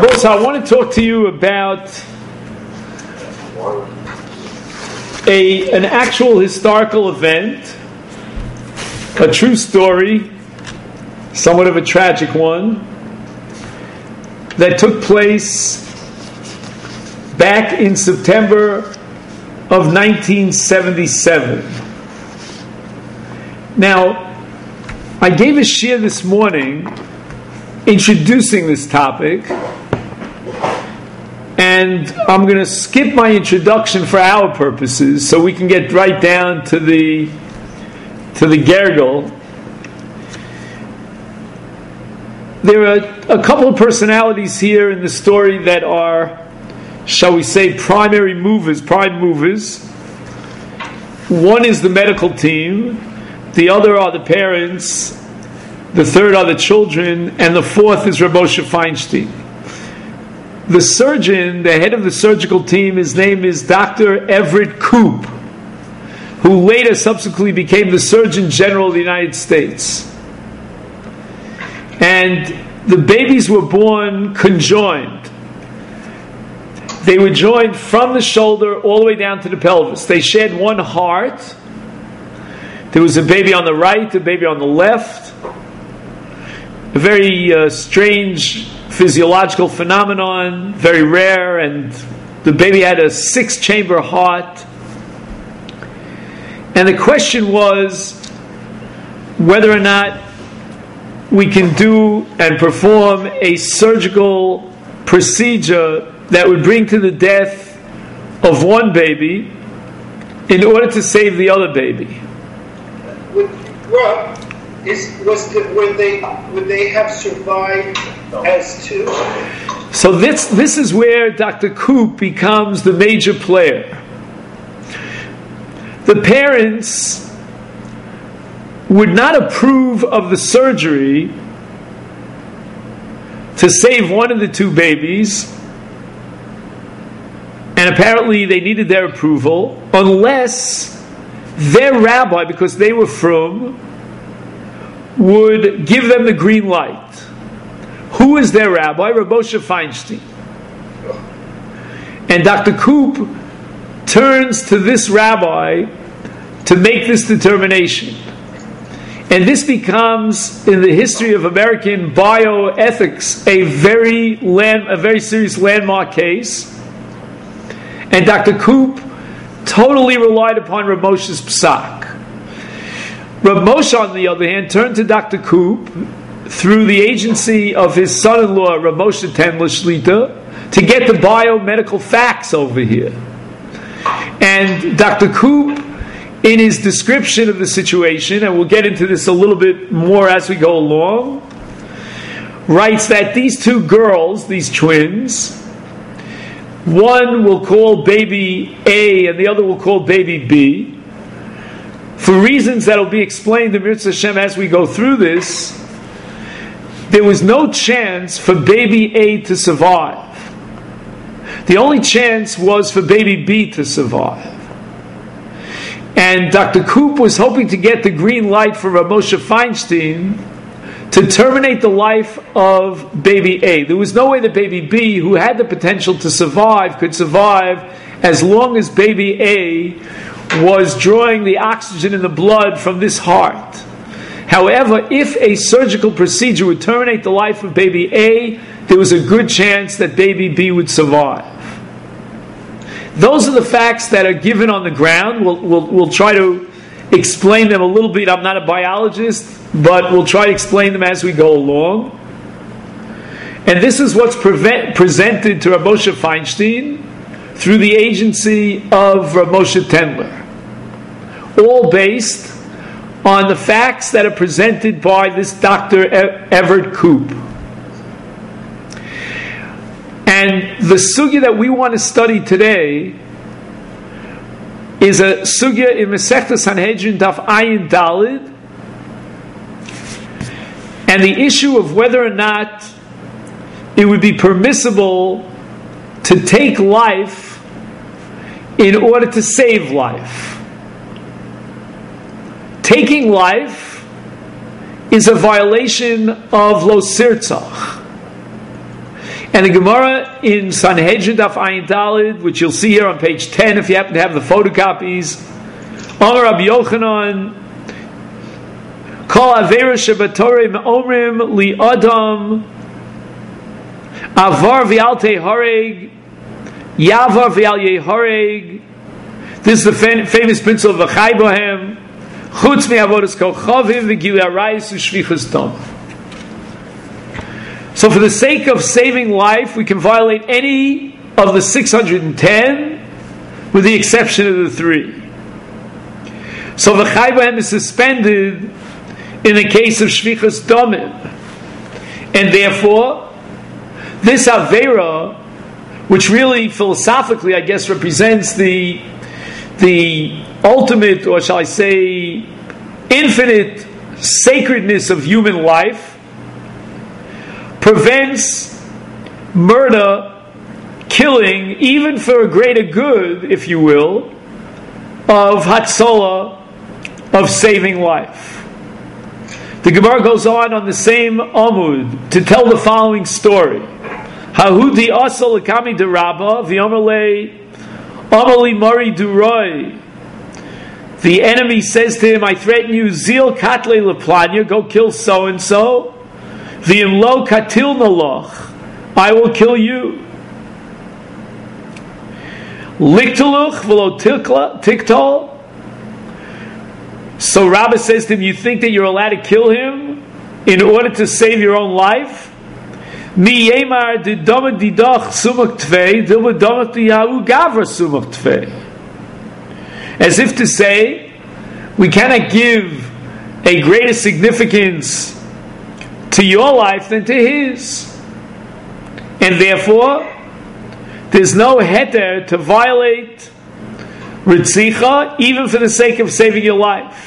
course, I want to talk to you about an actual historical event, a true story, somewhat of a tragic one, that took place back in September of 1977. Now, I gave a shiur this morning introducing this topic, and I'm going to skip my introduction for our purposes so we can get right down to the gergel. There are a couple of personalities here in the story that are, shall we say, prime movers. One is the medical team, the other are the parents, the third are the children, and the fourth is Rav Moshe Feinstein. The surgeon, the head of the surgical team, his name is Dr. Everett Koop, who later subsequently became the Surgeon General of the United States. And the babies were born conjoined. They were joined from the shoulder all the way down to the pelvis. They shared one heart. There was a baby on the right, a baby on the left. A very strange physiological phenomenon, very rare, and the baby had a 6-chamber heart. And the question was whether or not we can do and perform a surgical procedure that would bring to the death of one baby in order to save the other baby. Would they have survived as two? So this is where Dr. Koop becomes the major player. The parents would not approve of the surgery to save one of the two babies, and apparently they needed their approval, unless their rabbi, because they were frum, would give them the green light. Who is their rabbi? Rav Moshe Feinstein. And Dr. Koop turns to this rabbi to make this determination. And this becomes, in the history of American bioethics, a very serious landmark case. And Dr. Koop totally relied upon Rav Moshe's psak. Rav Moshe, on the other hand, turned to Dr. Koop through the agency of his son-in-law, Rav Moshe Tendler Shlita, to get the biomedical facts over here. And Dr. Koop, in his description of the situation, and we'll get into this a little bit more as we go along, writes that these two girls, these twins, one will call baby A and the other will call baby B. For reasons that will be explained in Mirza Hashem as we go through this, there was no chance for baby A to survive. The only chance was for baby B to survive. And Dr. Koop was hoping to get the green light for Rav Moshe Feinstein to terminate the life of baby A. There was no way that baby B, who had the potential to survive, could survive as long as baby A was drawing the oxygen in the blood from this heart. However, if a surgical procedure would terminate the life of baby A, there was a good chance that baby B would survive. Those are the facts that are given on the ground. We'll try to explain them a little bit. I'm not a biologist, but we'll try to explain them as we go along. And this is what's presented to Rav Moshe Feinstein through the agency of Rav Moshe Tendler. All based on the facts that are presented by this Dr. Everett Koop. And the sugya that we want to study today is a sugya in Masechta Sanhedrin Daf Ayin Dalid, and the issue of whether or not it would be permissible to take life in order to save life. Taking life is a violation of Lo Sirtzach. And the Gemara in Sanhedrin Daf Ayin Daled, which you'll see here on page 10 if you happen to have the photocopies. Amar Rabbi Yochanan, Kol Avera Shebatorei Me'omrim Li Adam Avar V'al Tehoreg Yavar V'al Yehoreg. This is the famous principle of V'chai Bohem Chutz Me'avodas Kochavim V'gilui Arayis U'shvichas Dam. So for the sake of saving life, we can violate any of the 610 with the exception of the 3. So the Chai B'hem is suspended in the case of Shvichas Damim. And therefore, this Avera, which really philosophically, I guess, represents the ultimate, or shall I say, infinite sacredness of human life, prevents murder, killing, even for a greater good, if you will, of Hatzolah, of saving life. The Gemara goes on the same Amud to tell the following story. Hahudi asal lekami de Rabba v'yomerle amali mari duroi. The enemy says to him, I threaten you, zil katle leplanya, go kill so and so. V'im lo katil naloch, I will kill you. Liktaluch v'lo tiktol. So Rabbah says to him, you think that you're allowed to kill him in order to save your own life? Mi yemar didamak didach sumak tvei, diladamak diyahu gavra sumak tvei. As if to say, we cannot give a greater significance to your life than to his. And therefore, there's no heter to violate Ritzicha, even for the sake of saving your life.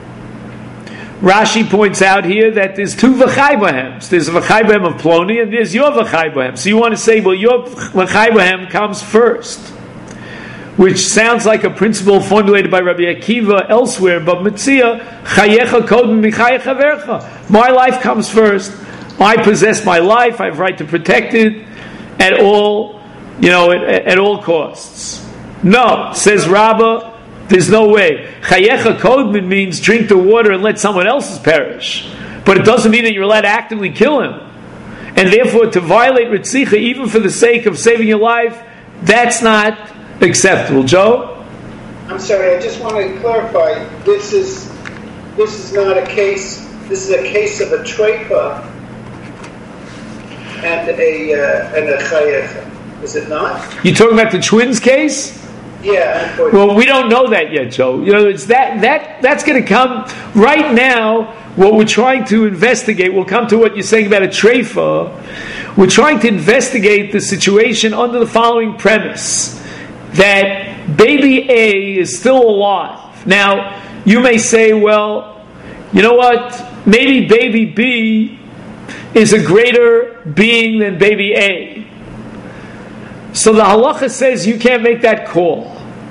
Rashi points out here that there's 2 V'chai Bohems. There's a V'chai Bohem of Ploni, and there's your V'chai Bohem. So you want to say, well, your V'chai Bohem comes first, which sounds like a principle formulated by Rabbi Akiva elsewhere, but Metzia, Chayecha Kodem Michayech Havercha. My life comes first. I possess my life. I have right to protect it at all, at all costs. No, says Rabbah, there's no way. Chayecha Kodem means drink the water and let someone else's perish. But it doesn't mean that you're allowed to actively kill him. And therefore, to violate Ritzicha, even for the sake of saving your life, that's not acceptable. Joe? I'm sorry, I just want to clarify. This is not a case. This is a case of a treifa and a chayecha. Is it not? You talking about the twins case? Yeah. Well, we don't know that yet, Joe. It's that's going to come right now. What we're trying to investigate, we'll come to what you're saying about a treifa. We're trying to investigate the situation under the following premise: that baby A is still alive. Now, you may say, well, you know what? Maybe baby B is a greater being than baby A. So the halacha says you can't make that call.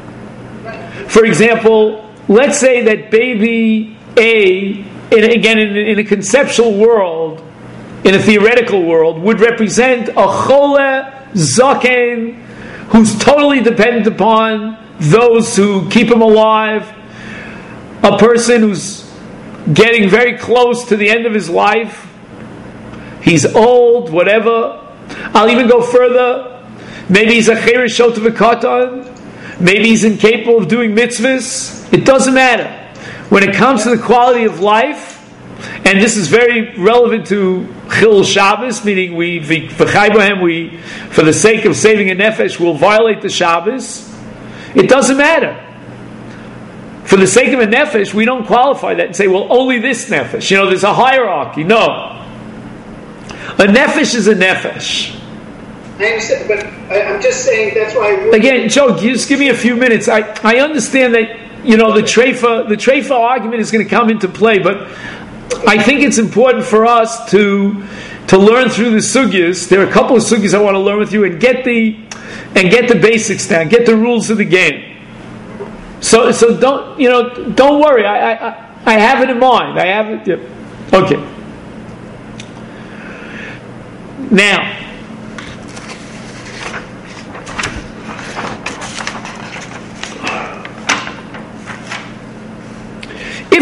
For example, let's say that baby A, in a conceptual world, in a theoretical world, would represent a chole zaken who's totally dependent upon those who keep him alive, a person who's getting very close to the end of his life, he's old, whatever. I'll even go further. Maybe he's a cheirish shot of a katan. Maybe he's incapable of doing mitzvahs. It doesn't matter. When it comes to the quality of life, and this is very relevant to Chil Shabbos, meaning we, for the sake of saving a nefesh, will violate the Shabbos. It doesn't matter. For the sake of a nefesh, we don't qualify that and say, well, only this nefesh. There's a hierarchy. No. A nefesh is a nefesh. I understand, but I'm just saying that's why. Again, Joe, just give me a few minutes. I understand that the treifa argument is going to come into play, but I think it's important for us to learn through the sugyas. There are a couple of sugyas I want to learn with you and get the basics down, get the rules of the game. So don't worry. I have it in mind. I have it. Yeah. Okay. Now,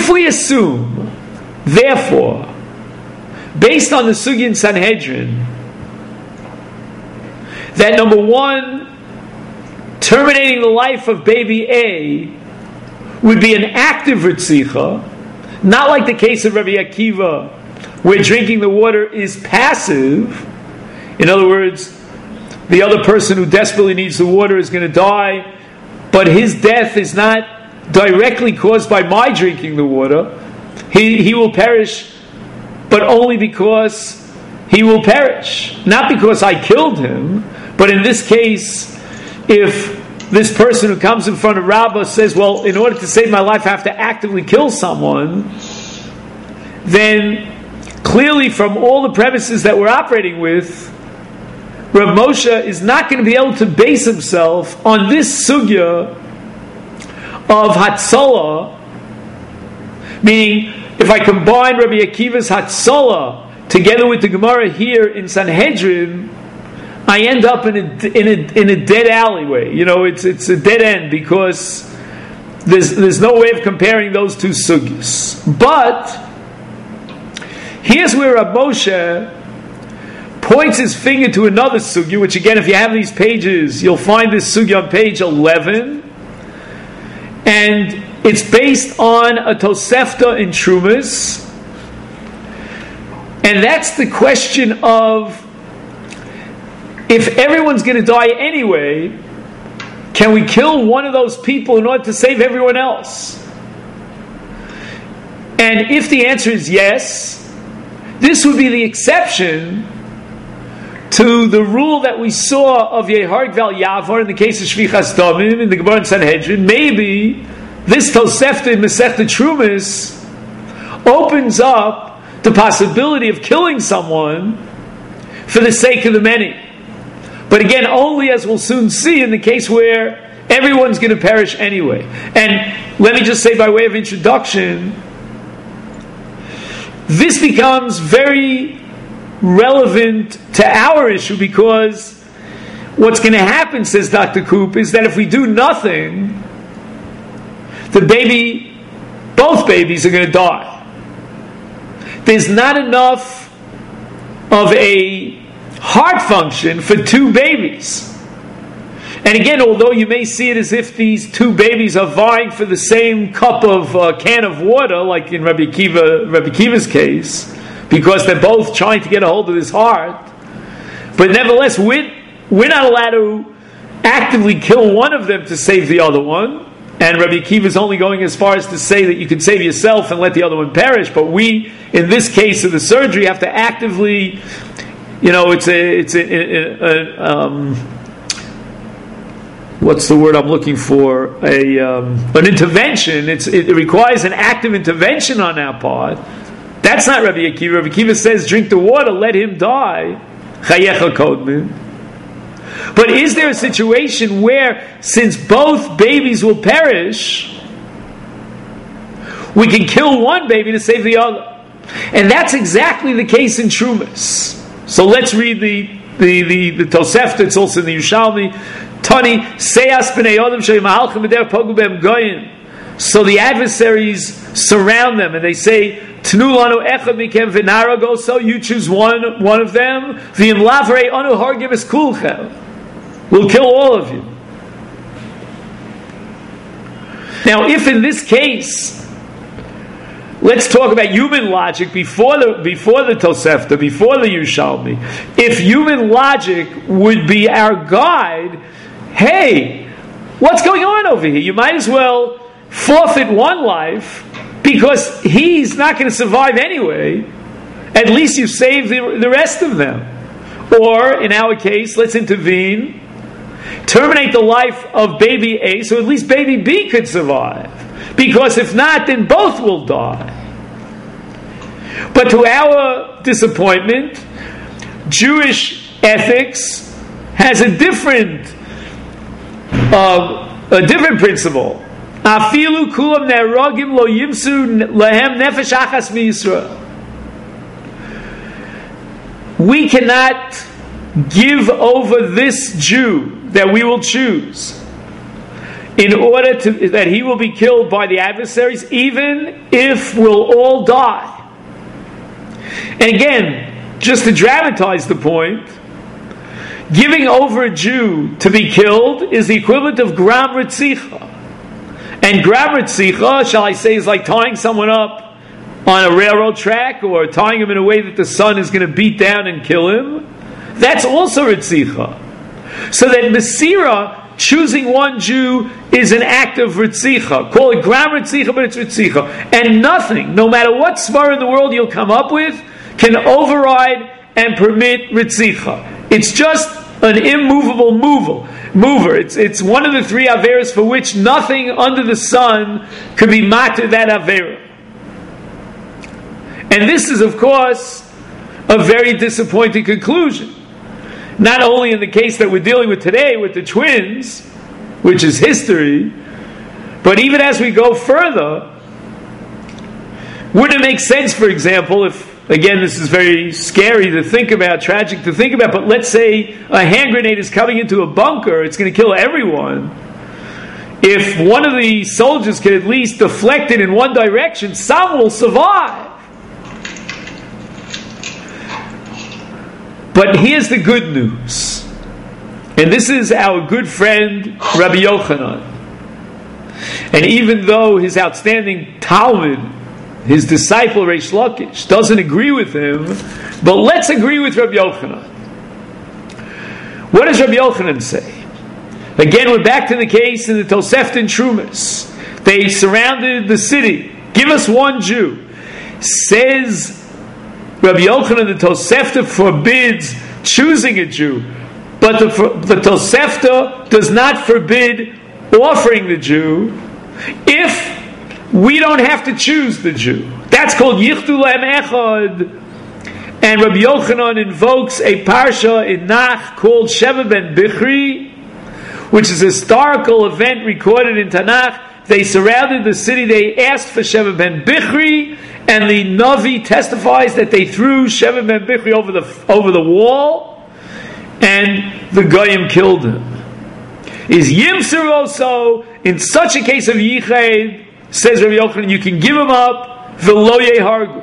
we assume, therefore, based on the Sugya in Sanhedrin, that number one, terminating the life of baby A would be an active Ritzicha, not like the case of Rabbi Akiva, where drinking the water is passive. In other words, the other person who desperately needs the water is going to die, but his death is not directly caused by my drinking the water. He will perish, but only because he will perish. Not because I killed him, but in this case, if this person who comes in front of Rabbah says, well, in order to save my life, I have to actively kill someone, then clearly from all the premises that we're operating with, Rav Moshe is not going to be able to base himself on this sugya of Hatzalah, meaning if I combine Rabbi Akiva's Hatzalah together with the Gemara here in Sanhedrin, I end up in a dead alleyway. It's a dead end because there's no way of comparing those two sugyas. But here's where Rav Moshe points his finger to another sugya, which again, if you have these pages, you'll find this sugya on page 11, and it's based on a Tosefta in Trumas, and that's the question of, if everyone's going to die anyway, can we kill one of those people in order to save everyone else? And if the answer is yes, this would be the exception to the rule that we saw of Yeharg Val Yavar in the case of Shvichas Damim in the Gemara in Sanhedrin. Maybe this Tosefta in Masechta Trumas opens up the possibility of killing someone for the sake of the many. But again, only as we'll soon see in the case where everyone's going to perish anyway. And let me just say by way of introduction, this becomes very relevant to our issue, because what's going to happen, says Dr. Koop, is that if we do nothing, both babies are going to die. There's not enough of a heart function for two babies. And again, although you may see it as if these two babies are vying for the same cup of can of water, like in Rabbi Akiva's case, because they're both trying to get a hold of his heart, but nevertheless, we're not allowed to actively kill one of them to save the other one. And Rabbi Akiva is only going as far as to say that you can save yourself and let the other one perish. But we, in this case of the surgery, have to actively, what's the word I'm looking for? An intervention. It requires an active intervention on our part. That's not Rabbi Akiva. Rabbi Akiva says, drink the water, let him die. Chayecha kodmin. But is there a situation where, since both babies will perish, we can kill one baby to save the other? And that's exactly the case in Trumas. So let's read the Tosefta. It's also in the Yerushalmi. Tani seyas b'nei odom she'mahalchim b'der pogu b'em goyim. So the adversaries surround them and they say, Tnu lanu echad mikem v'narago. So you choose one of them. V'im lavrei anu hargim es kulchem. We'll kill all of you. Now, if in this case, let's talk about human logic before the Tosefta, before the Yerushalmi. If human logic would be our guide, hey, what's going on over here? You might as well forfeit one life because he's not going to survive anyway. At least you save the rest of them. Or, in our case, let's intervene, terminate the life of baby A, so at least baby B could survive. Because if not, then both will die. But to our disappointment, Jewish ethics has a different principle. Afilu kulam nerogim lo yimsu lahem nefesh achas miYisrael. We cannot give over this Jew that we will choose in order that he will be killed by the adversaries, even if we'll all die. And again, just to dramatize the point, giving over a Jew to be killed is the equivalent of gram ritzicha. And gram ritzicha, shall I say, is like tying someone up on a railroad track or tying him in a way that the sun is going to beat down and kill him. That's also ritzicha. So that Mesira, choosing one Jew, is an act of ritzicha. Call it gram ritzicha, but it's ritzicha. And nothing, no matter what svar in the world you'll come up with, can override and permit ritzicha. It's just an immovable mover. It's one of the three averas for which nothing under the sun could be matter that avera. And this is, of course, a very disappointing conclusion. Not only in the case that we're dealing with today with the twins, which is history, but even as we go further, wouldn't it make sense, for example, if, again, this is very scary to think about, tragic to think about, but let's say a hand grenade is coming into a bunker, it's going to kill everyone. If one of the soldiers can at least deflect it in one direction, some will survive. But here's the good news. And this is our good friend Rabbi Yochanan. And even though his outstanding Talmud, his disciple Reish Lakish, doesn't agree with him, but let's agree with Rabbi Yochanan. What does Rabbi Yochanan say? Again, we're back to the case in the Tosefta and Trumas. They surrounded the city. Give us one Jew. Says Rabbi Yochanan, the Tosefta forbids choosing a Jew, but the Tosefta does not forbid offering the Jew if we don't have to choose the Jew. That's called Yichdu Lehem Echad. And Rabbi Yochanan invokes a parsha in Nach called Sheva ben Bichri, which is a historical event recorded in Tanakh. They surrounded the city, they asked for Sheva ben Bichri, and the Navi testifies that they threw Sheva ben Bichri over the wall, and the Goyim killed him. Is Yimser also, in such a case of Yichud, says Rabbi Yochanan, you can give him up, v'lo yehargu.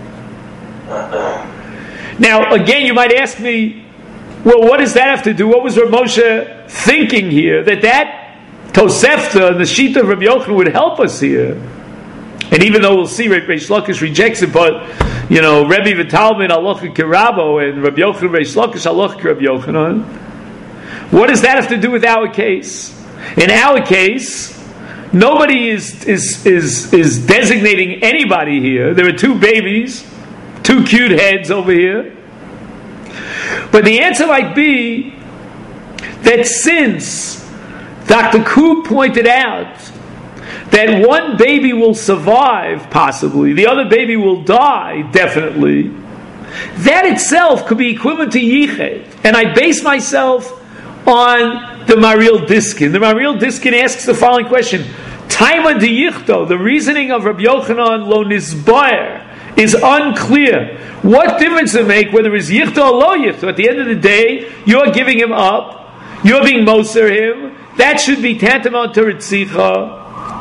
Now, again, you might ask me, well, what does that have to do? What was Rav Moshe thinking here? That Tosefta and the Shita of Rabbi Yochanan would help us here. And even though we'll see Reish Lakish rejects it, but, Rebbe v'Talmud halacha k'Rabbo and Rabbi Yochanan Reish Lakish halacha k'Rabbi Yochanan. What does that have to do with our case? In our case, nobody is designating anybody here. There are two babies, two cute heads over here. But the answer might be that since Dr. Koob pointed out that one baby will survive, possibly, the other baby will die, definitely, that itself could be equivalent to Yichud. And I base myself on the Maril Diskin. The Maril Diskin asks the following question: Taima de Yichto, the reasoning of Rabbi Yochanan lo nisbaer, is unclear. What difference does it make whether it's Yichto or lo Yichto? At the end of the day, you're giving him up, you're being moser him, that should be tantamount to Ritzicha.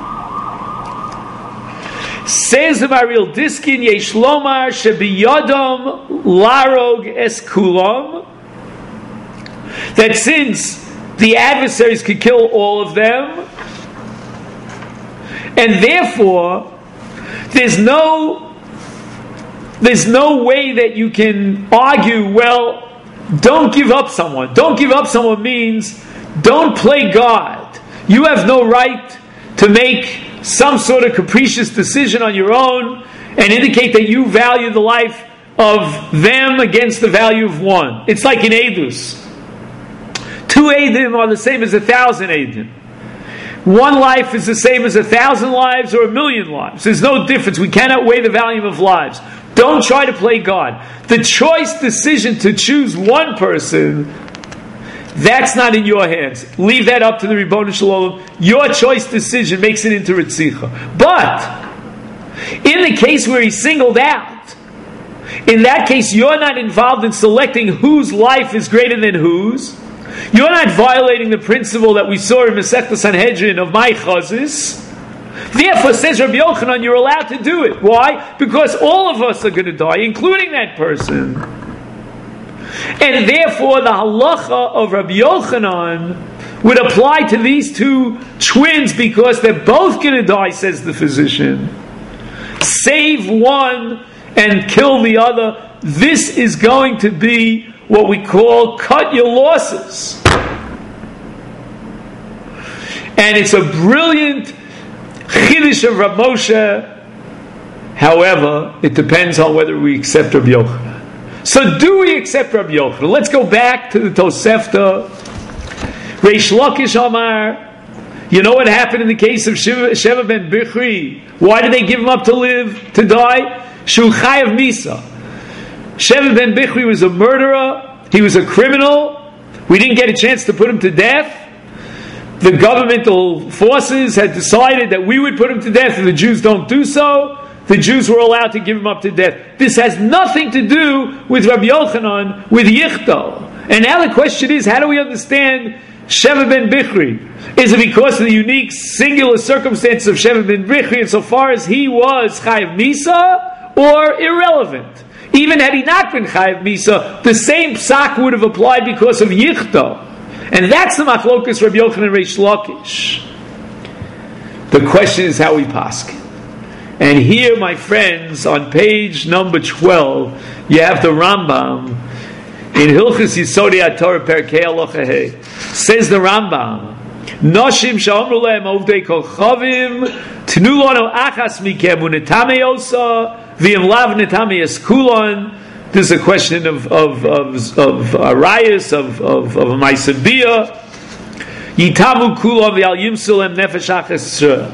Says the Maril Diskin, Yesh lomar shebiyadam larog es kulam, that since the adversaries could kill all of them, and therefore there's no way that you can argue, well, don't give up someone. Don't give up someone means don't play God. You have no right to make some sort of capricious decision on your own and indicate that you value the life of them against the value of one. It's like in Eidus. 2 Eidim are the same as 1,000 Eidim. One life is the same as 1,000 lives or 1,000,000 lives. There's no difference. We cannot weigh the value of lives. Don't try to play God. The choice decision to choose one person, that's not in your hands. Leave that up to the Ribono Shel Olam. Your choice decision makes it into Ritzicha. But in the case where he's singled out, in that case you're not involved in selecting whose life is greater than whose. You're not violating the principle that we saw in Masechta Sanhedrin of my chazis. Therefore, says Rabbi Yochanan, you're allowed to do it. Why? Because all of us are going to die, including that person. And therefore, the halacha of Rabbi Yochanan would apply to these two twins because they're both going to die, says the physician. Save one and kill the other. This is going to be what we call cut your losses. And it's a brilliant chiddush of Rav Moshe. However, it depends on whether we accept Rabbi Yochanan. So do we accept Rabbi Yochanan? Let's go back to the Tosefta. Reish Lakish Amar. You know what happened in the case of Sheva ben Bichri? Why did they give him up to die? Shu Chayav Misa. Sheva ben Bichri was a murderer. He was a criminal. We didn't get a chance to put him to death. The governmental forces had decided that we would put him to death, and the Jews don't do so. The Jews were allowed to give him up to death. This has nothing to do with Rabbi Yochanan, with Yichtal. And now the question is, how do we understand Sheva ben Bichri? Is it because of the unique, singular circumstances of Sheva ben Bichri insofar as he was Chayav Misa, or irrelevant? Even had he not been Chayav Misa, the same psak would have applied because of Yichtal. And that's the machlokas Rabbi Yochanan Reish Lakish. The question is how we paskin. And here, my friends, on page number 12, you have the Rambam in Hilchos Yisodei HaTorah Perkei Halacha Hey. Says the Rambam, Noshim she'omru lehem ovdei kol chavim tnu lanu achas mikem u'netame yosa v'im lav netame eskulon. This is a question of arayos, of a maisabiyah. Yitamu kulon v'al yimsulem nefesh achas.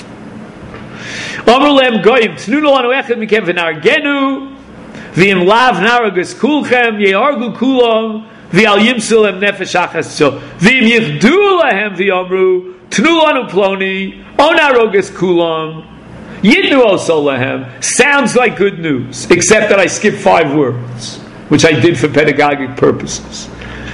Omru lehem goyim tnu lanu echad mikem v'nargenu v'im lav naragus kulchem yehargu kulon v'al yimsulem nefesh achas v'im yichdu lehem v'yomru tnu lanu ploni onarogus kulon Yitnu also lehem. Sounds like good news, except that I skipped 5 words, which I did for pedagogic purposes.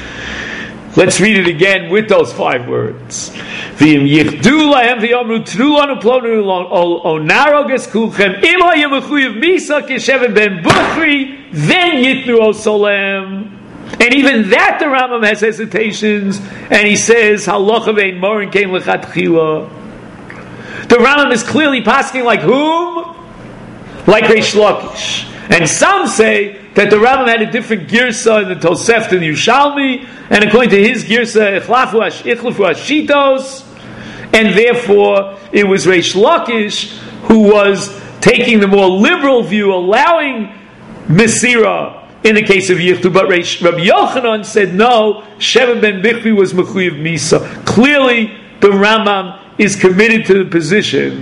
Let's read it again with those 5 words. V'im yichdu lehem v'yomru tnu lanu ploni onarogus kulchem im hayem mechuyev misa k'Sheva ben Bichri then yitnu also lehem. And even that the Rambam has hesitations, and he says halacha ve'in morin kein lechatchila. The Rambam is clearly pasking like whom? Like Reish Lakish. And some say that the Rambam had a different girsa in the Tosefta and the Yerushalmi, and according to his girsa, ichlafu hashitos, and therefore it was Reish Lakish who was taking the more liberal view, allowing Mesira in the case of Yichtu, but Rabbi Yochanan said no, Sheva ben Bichri was Mechuyev Misa. Clearly, the Rambam is committed to the position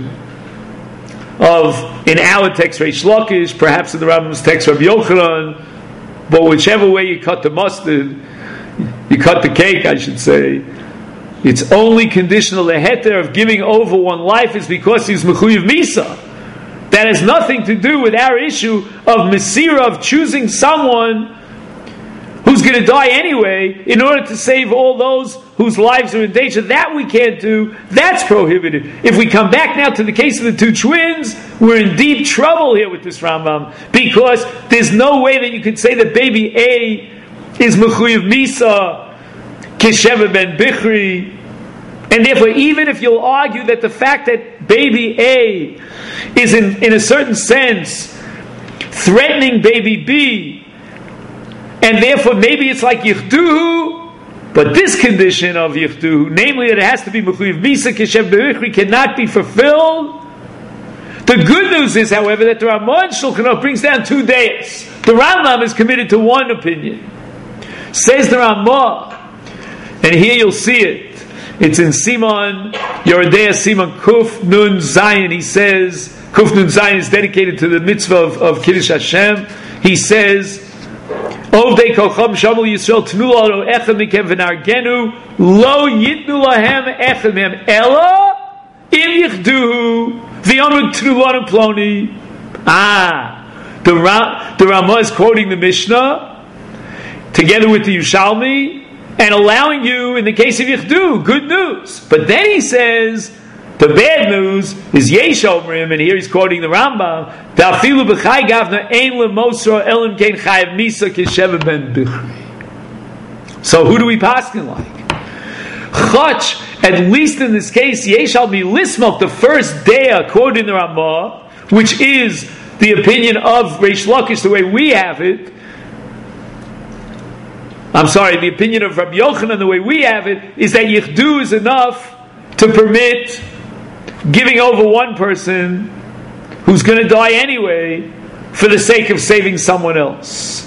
of, in our text, Reish Lakish, perhaps in the Rambam's text, Rabbi Yochanan, but whichever way you cut the mustard, you cut the cake, I should say, it's only conditional. The heter of giving over one life is because he's Mechuyev Misa. That has nothing to do with our issue of Mesira, of choosing someone who's going to die anyway in order to save all those whose lives are in danger. That we can't do. That's prohibited. If we come back now to the case of the 2 twins, we're in deep trouble here with this Rambam, because there's no way that you could say that baby A is Mechuyev Misa K'Sheva ben Bichri. And therefore, even if you'll argue that the fact that baby A is in a certain sense threatening baby B, and therefore maybe it's like Yichduhu, but this condition of Yichduhu, namely that it has to be Mechuyev Misa K'Sheva ben Bichri, cannot be fulfilled. The good news is, however, that the Ramah Shulchan Aruch brings down 2 days. The Rambam is committed to one opinion. Says the Ramah, and here you'll see it. It's in Simon, Yoredea Simon Kuf Nun Zayin. He says, Kuf Nun Zayin is dedicated to the mitzvah of Kiddush Hashem. He says, Ovdei Kolcham Shamul Yisrael Tnu Lanu Echad Mikem V'Nargenu Lo Yitnu Lahem Echad Mehem Ela Im Yichduhu V'Yomru Tnu Lanu Ploni. The Ramah is quoting the Mishnah together with the Yerushalmi, and allowing you, in the case of Yichdu, good news. But then he says, the bad news is Yesh Omrim, and here he's quoting the Rambam, Da'afilu b'chai gavna ein lemosra elim kein chayav misa k'sheva ben bichri. So who do we paskin like? Chach, at least in this case, Yesh al mi lismok, the first day, quoted in the Ramah, which is the opinion of Reish Lakish, the way we have it. The opinion of Rabbi Yochanan, the way we have it, is that Yichdu is enough to permit giving over one person who's going to die anyway for the sake of saving someone else.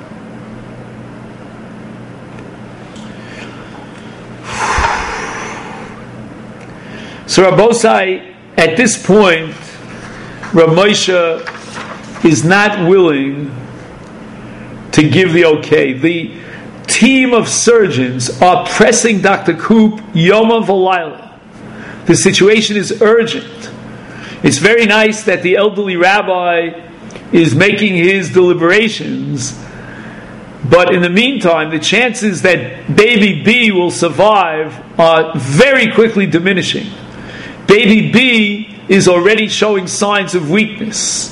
So Rabbosai, at this point, Rav Moshe is not willing to give the okay. The team of surgeons are pressing Dr. Koop Yoma V'Layla. The situation is urgent. It's very nice that the elderly rabbi is making his deliberations, but in the meantime, the chances that baby B will survive are very quickly diminishing. Baby B is already showing signs of weakness.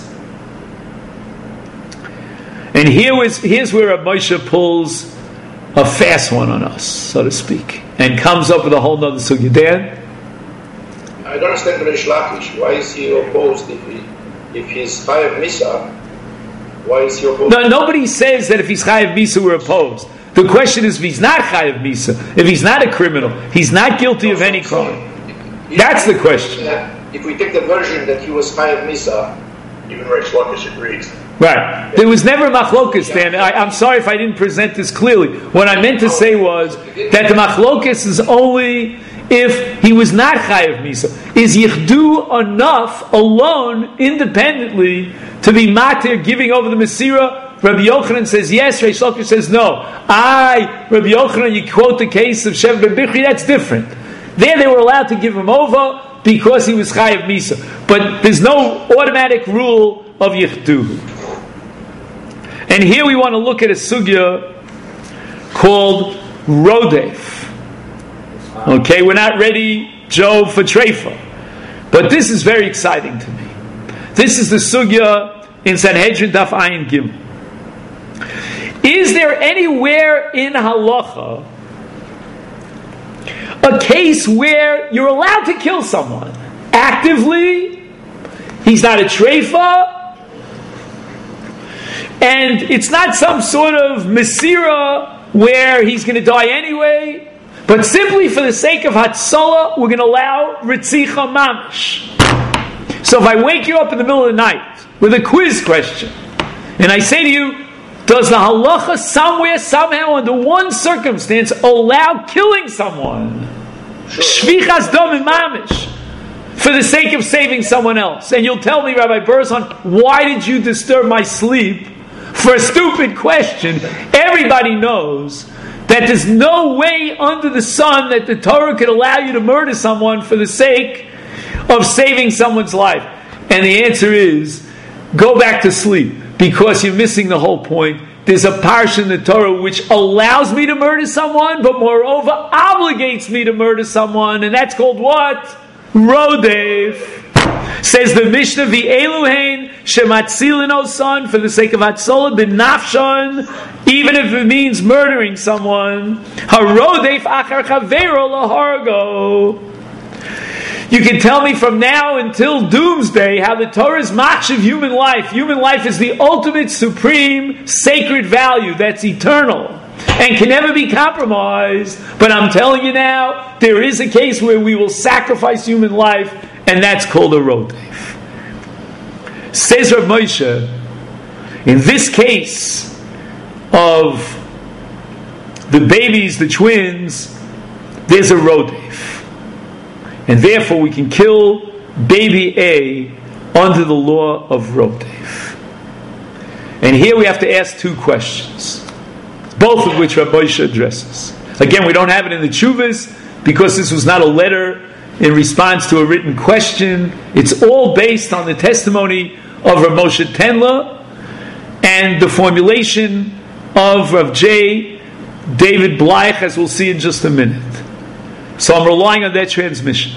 And here's where Rav Moshe pulls a fast one on us, so to speak, and comes up with a whole nother sugya. Dan? I don't understand Reish Lakish. Why is he opposed if he's chayav misa? Why is he opposed? No, nobody says that if he's chayav misa we're opposed. The question is if he's not chayav misa, if he's not a criminal, he's not guilty of any crime. That's the question. If we take the version that he was chayav misa, even Reish Lakish agrees. Right. There was never a machlokas, Dan. I'm sorry if I didn't present this clearly. What I meant to say was that the machlokas is only if he was not chayav misa. Is yichdu enough alone, independently, to be matir, giving over the mesira? Rabbi Yochanan says yes, Reish Lakish says no. Rabbi Yochanan, you quote the case of Shev ben Bichri, that's different. There they were allowed to give him over because he was chayav misa. But there's no automatic rule of yichdu. And here we want to look at a sugya called Rodef. Okay, we're not ready, Joe, for Treifa. But this is very exciting to me. This is the sugya in Sanhedrin Daf Ayin Gimel. Is there anywhere in halacha a case where you're allowed to kill someone actively? He's not a treifa, and it's not some sort of mesira where he's going to die anyway, but simply for the sake of hatzalah, we're going to allow ritzicha mamish. So if I wake you up in the middle of the night with a quiz question, and I say to you, does the halacha somewhere, somehow, under one circumstance, allow killing someone? Shvichas dam mamish, for the sake of saving someone else. And you'll tell me, Rabbi Burzon, why did you disturb my sleep for a stupid question? Everybody knows that there's no way under the sun that the Torah could allow you to murder someone for the sake of saving someone's life. And the answer is, go back to sleep, because you're missing the whole point. There's a parsha in the Torah which allows me to murder someone, but moreover obligates me to murder someone, and that's called what? Rodev. Says the Mishnah, V'eluhein shematzilin osan, for the sake of hatzolah b'nafshan, even if it means murdering someone. Harodef achar chavero lahargo. You can tell me from now until doomsday how the Torah is machshav human life. Human life is the ultimate, supreme, sacred value that's eternal and can never be compromised. But I'm telling you now, there is a case where we will sacrifice human life, and that's called a rodef. Says Rav Moshe, in this case of the babies, the twins, there's a rodef. And therefore we can kill baby A under the law of rodef. And here we have to ask two questions, both of which Rav Moshe addresses. Again, we don't have it in the Tshuvas because this was not a letter in response to a written question. It's all based on the testimony of Rav Moshe Tenla and the formulation of Rav J. David Bleich, as we'll see in just a minute. So I'm relying on that transmission.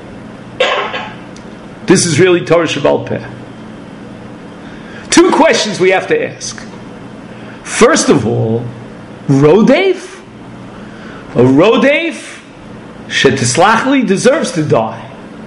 This is really Torah Sheba'al Peh. Two questions we have to ask. First of all, Rodef? A Rodef, Shetislachli, deserves to die.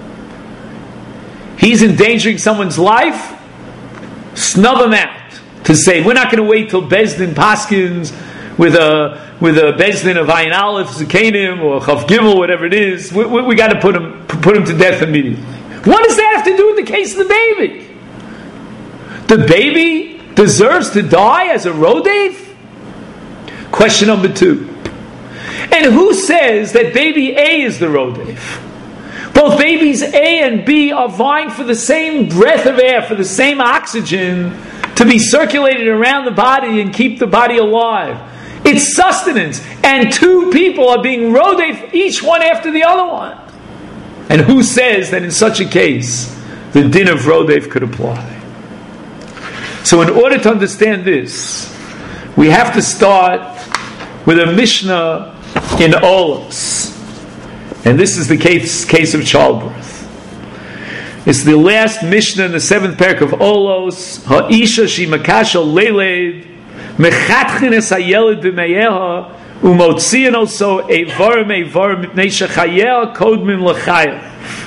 He's endangering someone's life, snub him out. To say, we're not going to wait till Bezdin Paskins with a Bezdin of Ayin Aleph, Zekanim, or Chav Gimel, whatever it is. We got to put him to death immediately. What does that have to do with the case of the baby? The baby deserves to die as a Rodef? Question number 2. And who says that baby A is the Rodef? Both babies A and B are vying for the same breath of air, for the same oxygen to be circulated around the body and keep the body alive. It's sustenance. And 2 people are being Rodef, each one after the other one. And who says that in such a case, the din of Rodef could apply? So in order to understand this, we have to start with a Mishnah in Olos. And this is the case of childbirth. It's the last Mishnah in the 7th parak of Olos. Ha'isha shi makasha leiled mechatchin es hayeled b'meyeha umotzian also eivarim mipnei shechayeh kodmim l'chayah.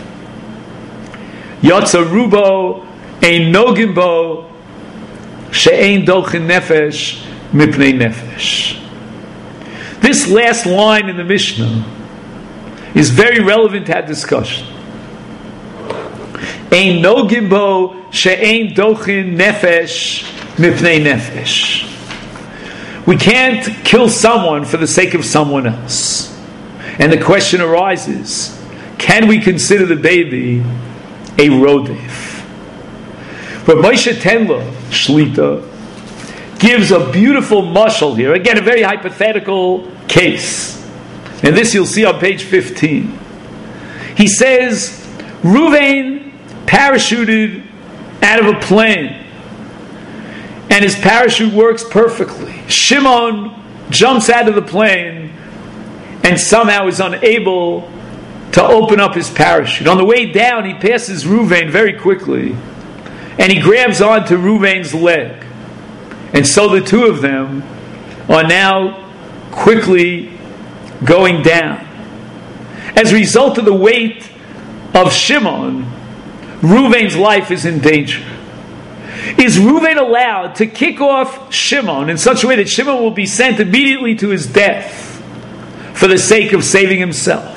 Yotza rubo ein nogim bo she'ein dolchin nefesh mipnei nefesh. This last line in the Mishnah is very relevant to our discussion. Ein nogim bo she'ein dolchin nefesh mipnei nefesh. We can't kill someone for the sake of someone else. And the question arises, can we consider the baby a Rodef? But Moshe Tenla, Shlita, gives a beautiful mashal here. Again, a very hypothetical case. And this you'll see on page 15. He says, Ruvain parachuted out of a plane, and his parachute works perfectly. Shimon jumps out of the plane and somehow is unable to open up his parachute. On the way down, he passes Ruvain very quickly, and he grabs onto Ruvain's leg. And so the 2 of them are now quickly going down. As a result of the weight of Shimon, Ruvain's life is in danger. Is Ruvain allowed to kick off Shimon in such a way that Shimon will be sent immediately to his death for the sake of saving himself?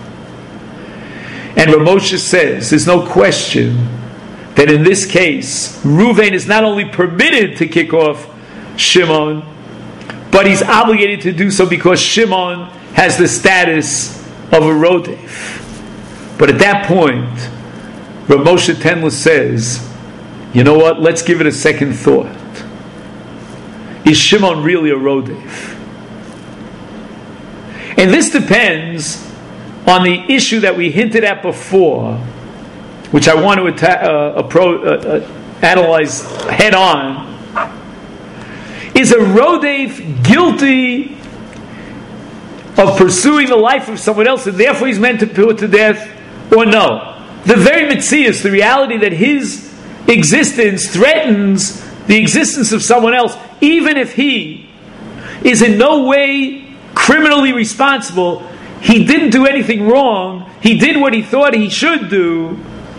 And Rav Moshe says there's no question that in this case Ruvain is not only permitted to kick off Shimon, but he's obligated to do so because Shimon has the status of a Rodef. But at that point, Rav Moshe Tenla says, you know what, let's give it a second thought. Is Shimon really a Rodef? And this depends on the issue that we hinted at before, which I want to analyze head on. Is a Rodef guilty of pursuing the life of someone else and therefore he's meant to put to death, or no? The very Metzius, the reality that his existence threatens the existence of someone else, even if he is in no way criminally responsible, he didn't do anything wrong, he did what he thought he should do,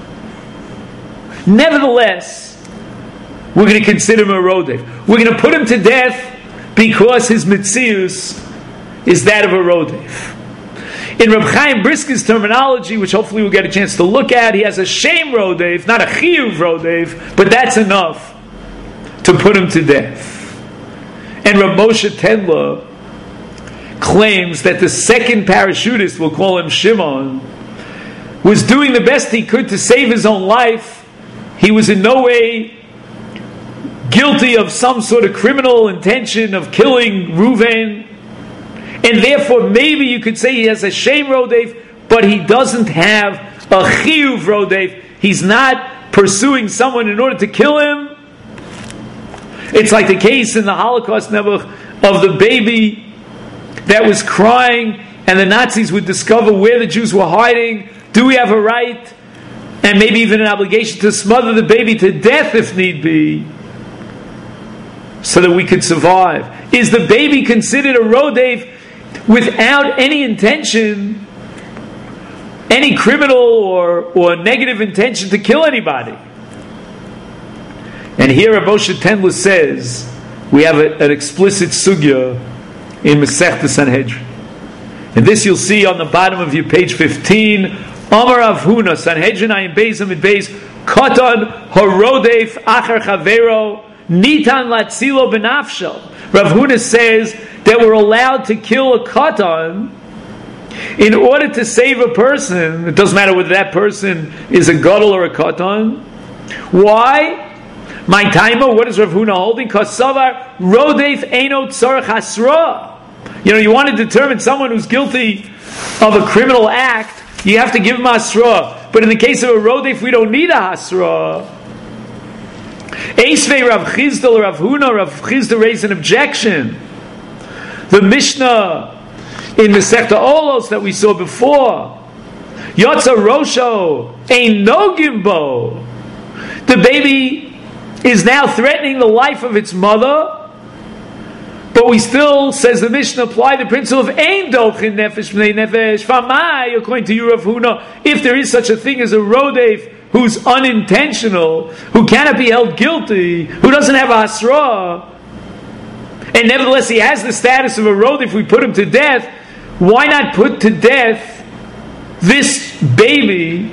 nevertheless, we're going to consider him a Rodef. We're going to put him to death because his Metzius is that of a Rodef. In Reb Chaim Brisker's terminology, which hopefully we'll get a chance to look at, he has a shame Rodef, not a chiyuv Rodef, but that's enough to put him to death. And Reb Moshe Tenla claims that the second parachutist, we'll call him Shimon, was doing the best he could to save his own life. He was in no way guilty of some sort of criminal intention of killing Ruvain, and therefore maybe you could say he has a shame Rodef, but he doesn't have a chiyuv Rodef. He's not pursuing someone in order to kill him. It's like the case in the Holocaust Nebuch of the baby that was crying, and the Nazis would discover where the Jews were hiding, do we have a right, and maybe even an obligation, to smother the baby to death if need be, so that we could survive? Is the baby considered a rodef without any intention, any criminal or negative intention to kill anybody? And here Rav Moshe Tendler says, we have an explicit sugya in Masechta Sanhedrin. And this you'll see on the bottom of your page 15. Amar Rav Huna, Sanhedrin Ayin Beis Amid Beis, Katan Harodef Achar Chavero Nitan Latzilo Benafshel. Rav Huna says that we're allowed to kill a katan in order to save a person. It doesn't matter whether that person is a gadol or a katan. Why? My timer, what is Rav Huna holding? Kasavar rodef eino tzarech hasra. You want to determine someone who's guilty of a criminal act, you have to give him hasra. But in the case of a rodef, we don't need a hasra. Eisvei Rav Chisda or Rav Huna, Rav Chisda raised an objection. The Mishnah in Masechta Olos that we saw before, Yotza Rosho ein nogim bo. The baby is now threatening the life of its mother, but we still, says the Mishnah, apply the principle of ein dochin nefesh b'nei nefesh. Famai, according to Rav Huna, if there is such a thing as a rodef who's unintentional, who cannot be held guilty, who doesn't have a hasra, and nevertheless he has the status of a rodef, if we put him to death, why not put to death this baby?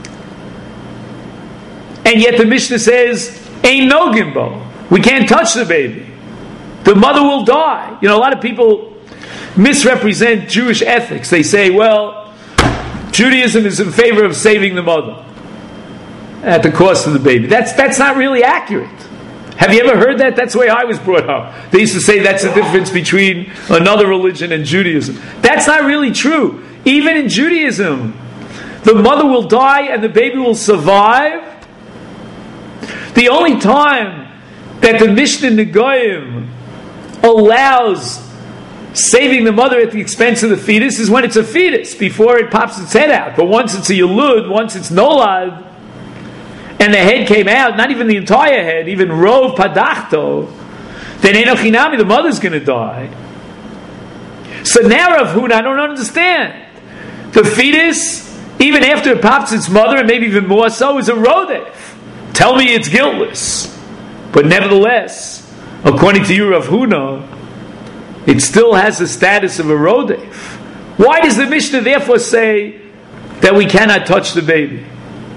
And yet the Mishnah says, ain't no gimbo. We can't touch the baby. The mother will die. A lot of people misrepresent Jewish ethics. They say, well, Judaism is in favor of saving the mother at the cost of the baby. That's not really accurate. Have you ever heard that? That's the way I was brought up. They used to say that's the difference between another religion and Judaism. That's not really true. Even in Judaism, the mother will die and the baby will survive. The only time that the Mishnah Negoim allows saving the mother at the expense of the fetus is when it's a fetus, before it pops its head out. But once it's a yulud, once it's nolad, and the head came out, not even the entire head, even rov padachto, then enochinami, the mother's going to die. So now Rav Huna, I don't understand. The fetus, even after it pops its mother, and maybe even more so, is a rodef. Tell me it's guiltless. But nevertheless, according to you, Rav Huna, it still has the status of a rodef. Why does the Mishnah therefore say that we cannot touch the baby?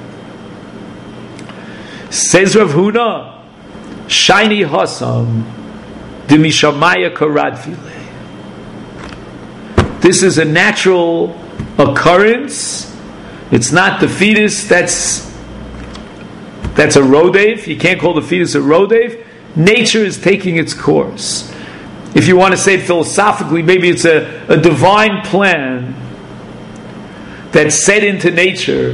Says Rav Huna, Shiny Hasam, Dimishamaya Karadfile. This is a natural occurrence. It's not the fetus that's a rodef. You can't call the fetus a rodef. Nature is taking its course. If you want to say it philosophically, maybe it's a divine plan that's set into nature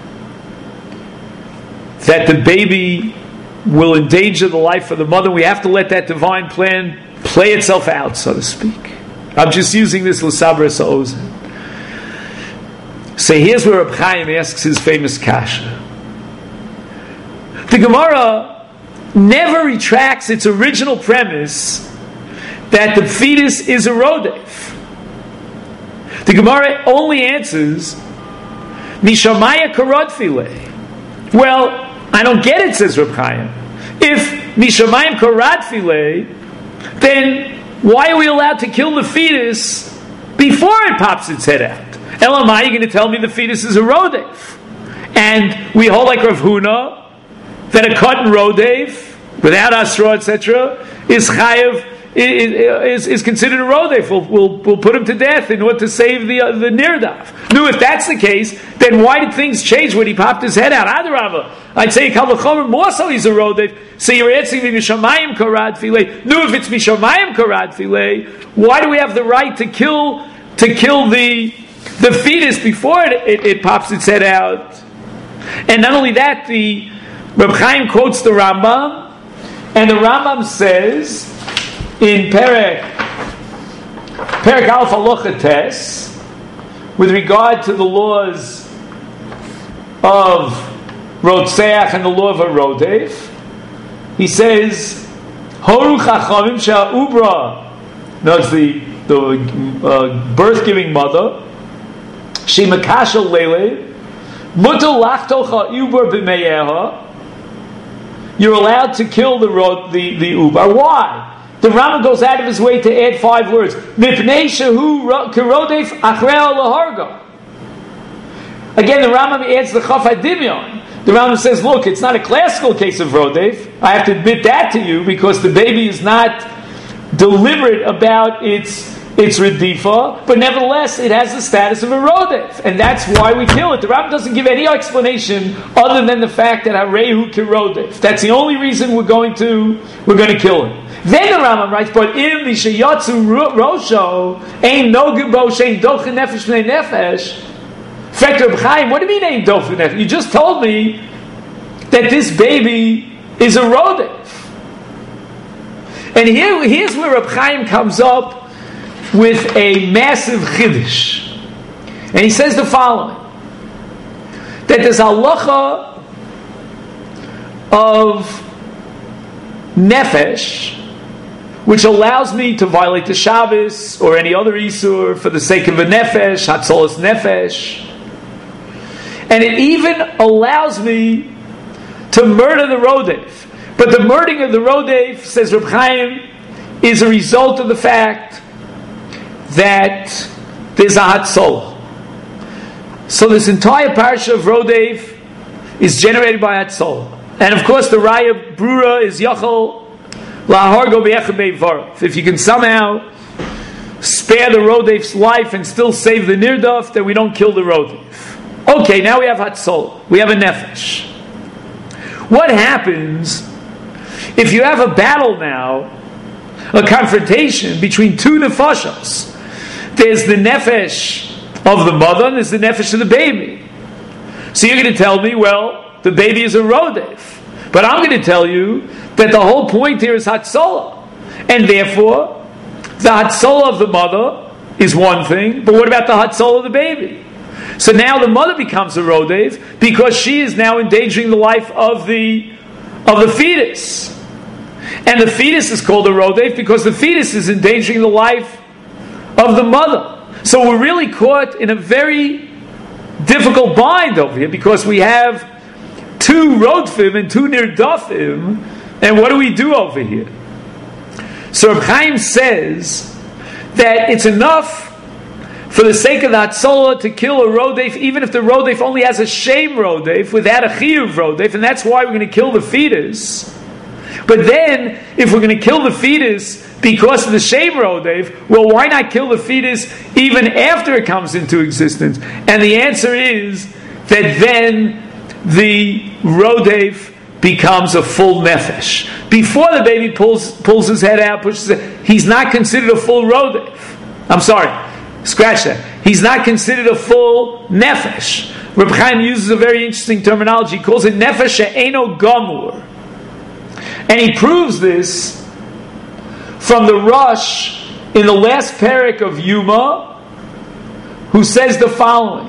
that the baby will endanger the life of the mother. We have to let that divine plan play itself out, so to speak. I'm just using this l'saber sa'ozen. So here's where Reb Chaim asks his famous kasha. The Gemara never retracts its original premise that the fetus is a rodef. The Gemara only answers, Mishamaya karodfile. Well, I don't get it, says Reb Chaim. If Mishamayim karodfile, then why are we allowed to kill the fetus before it pops its head out? Elamai, you're going to tell me the fetus is a rodef. And we hold like Rav Huna that a cotton rodef, without asra, etc., is chayav, is considered a rodef. We'll put him to death in order to save the nirdav. No, if that's the case, then why did things change when he popped his head out? Adarabah, I'd say kal v'chomer more so he's a rodef. So you're answering me mishamayim karad filei. No, if it's mishamayim karad filei, why do we have the right to kill the fetus before it pops its head out? And not only that, the Reb Chaim quotes the Rambam, and the Rambam says in Perek Perek Aleph Halacha Tes, with regard to the laws of Rotzeach and the law of Harodef, he says, Horu Chachamim Sha'ubra, that's the birth-giving mother, She Makashal Lele, Mutal Lachtocha Uber B'meyeha, you're allowed to kill the uber. Why? The Rambam goes out of his way to add 5 words. Mipnei shehu kirodef achrei laharga. Again, the Rambam adds the Chaf HaDimyon. The Rambam says, look, it's not a classical case of rodef. I have to admit that to you because the baby is not deliberate about its redifa, but nevertheless, it has the status of a rodef, and that's why we kill it. The Rambam doesn't give any explanation other than the fact that harehu kirodef. That's the only reason we're going to kill it. Then the Rambam writes, but im mishayatzu rosho ein nogim bo shein dochen nefesh b'nei nefesh. Fekter B'chaim, what do you mean ain't dochen nefesh? You just told me that this baby is a rodef. And here's where Reb Chaim comes up with a massive chiddush. And he says the following, that there's halacha of nefesh, which allows me to violate the Shabbos or any other isur for the sake of a nefesh, hatzolas nefesh. And it even allows me to murder the rodef. But the murdering of the rodef, says Reb Chaim, is a result of the fact that there's a hatzolah. So this entire parsha of rodef is generated by hatzolah. And of course the raya brura is yachol lahargo b'echad be'varav. If you can somehow spare the rodef's life and still save the nirdaf, then we don't kill the rodef. Okay, now we have hatzolah. We have a nefesh. What happens if you have a battle now, a confrontation between 2 nefashos? There's the nefesh of the mother and there's the nefesh of the baby. So you're going to tell me, well, the baby is a rodef. But I'm going to tell you that the whole point here is hatzolah. And therefore, the hatzolah of the mother is one thing, but what about the hatzolah of the baby? So now the mother becomes a rodef because she is now endangering the life of the fetus. And the fetus is called a rodef because the fetus is endangering the life of the mother. So we're really caught in a very difficult bind over here because we have 2 rodfim and 2 nirdafim, and what do we do over here? So Reb Chaim says that it's enough for the sake of the hatzolah to kill a rodef, even if the rodef only has a shame rodef without a chiyuv rodef, and that's why we're going to kill the fetus. But then, if we're going to kill the fetus because of the shame rodef, well, why not kill the fetus even after it comes into existence? And the answer is that then the rodef becomes a full nefesh. Before the baby pulls his head out, pushes it, he's not considered a full rodef. I'm sorry, scratch that. He's not considered a full nefesh. Reb Chaim uses a very interesting terminology. He calls it nefesh she'eno gamur. And he proves this from the Rush in the last parak of Yuma, who says the following,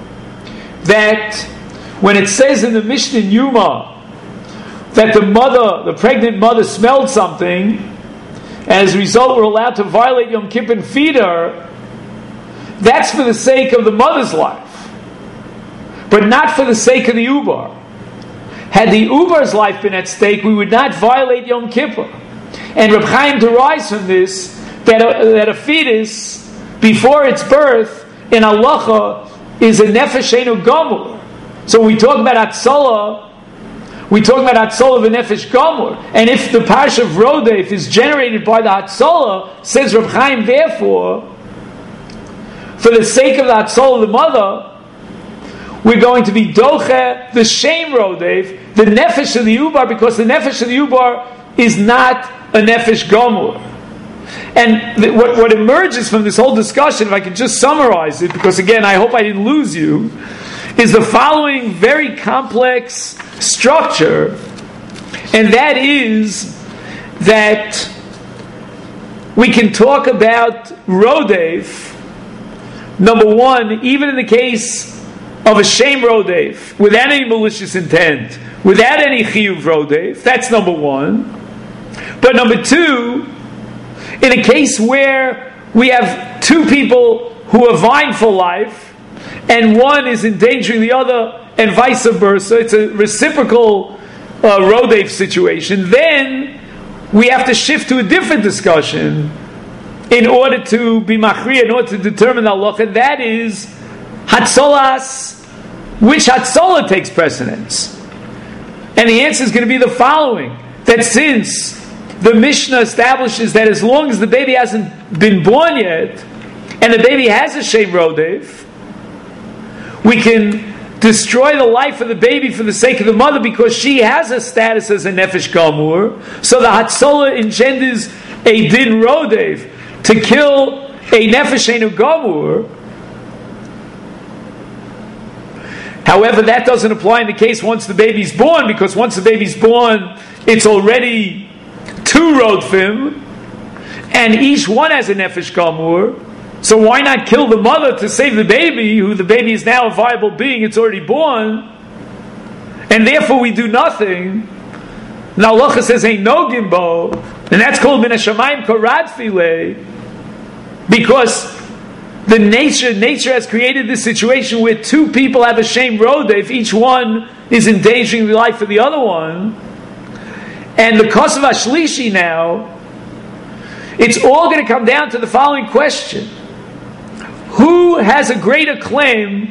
that when it says in the Mishnah in Yuma that the pregnant mother smelled something, and as a result we're allowed to violate Yom Kippur and feed her, that's for the sake of the mother's life, but not for the sake of the ubar. Had the ubar's life been at stake, we would not violate Yom Kippur. And Reb Chaim derives from this that a fetus, before its birth, in halacha, is a nefesh she'eno gamur. So when we talk about hatzolah, we talk about hatzolah of a nefesh gamur. And if the parsha of rodef is generated by the hatzolah, says Reb Chaim, therefore, for the sake of the hatzolah of the mother, we're going to be doche the shame rodef, the nefesh of the ubar, because the nefesh of the ubar is not a nefesh gamur. And what emerges from this whole discussion, if I can just summarize it, because again, I hope I didn't lose you, is the following very complex structure, and that is that we can talk about Rodef. Number one, even in the case of a shame Rodef, without any malicious intent, without any chiyuv Rodef, that's number one. But number two, in a case where we have two people who are vying for life, and one is endangering the other, and vice versa, it's a reciprocal Rodef situation, then we have to shift to a different discussion in order to be machriya, in order to determine the halacha, and that is hatzolas, which hatzolah takes precedence. And the answer is going to be the following, that since the Mishnah establishes that as long as the baby hasn't been born yet, and the baby has a shem rodef, we can destroy the life of the baby for the sake of the mother because she has a status as a nefesh gamur. So the hatzolah engenders a din rodef to kill a nefesh enu gamur. However, that doesn't apply in the case once the baby's born, because once the baby's born, it's already two rodfim, and each one has a nefesh gamur. So why not kill the mother to save the baby, who the baby is now a viable being, it's already born, and therefore we do nothing. Now halacha says ain't no gimbo, and that's called min hashamayim korad filei, because the nature has created this situation where two people have a shame rodef, each one is endangering the life of the other one, and the kosav hashlishi now, it's all going to come down to the following question: who has a greater claim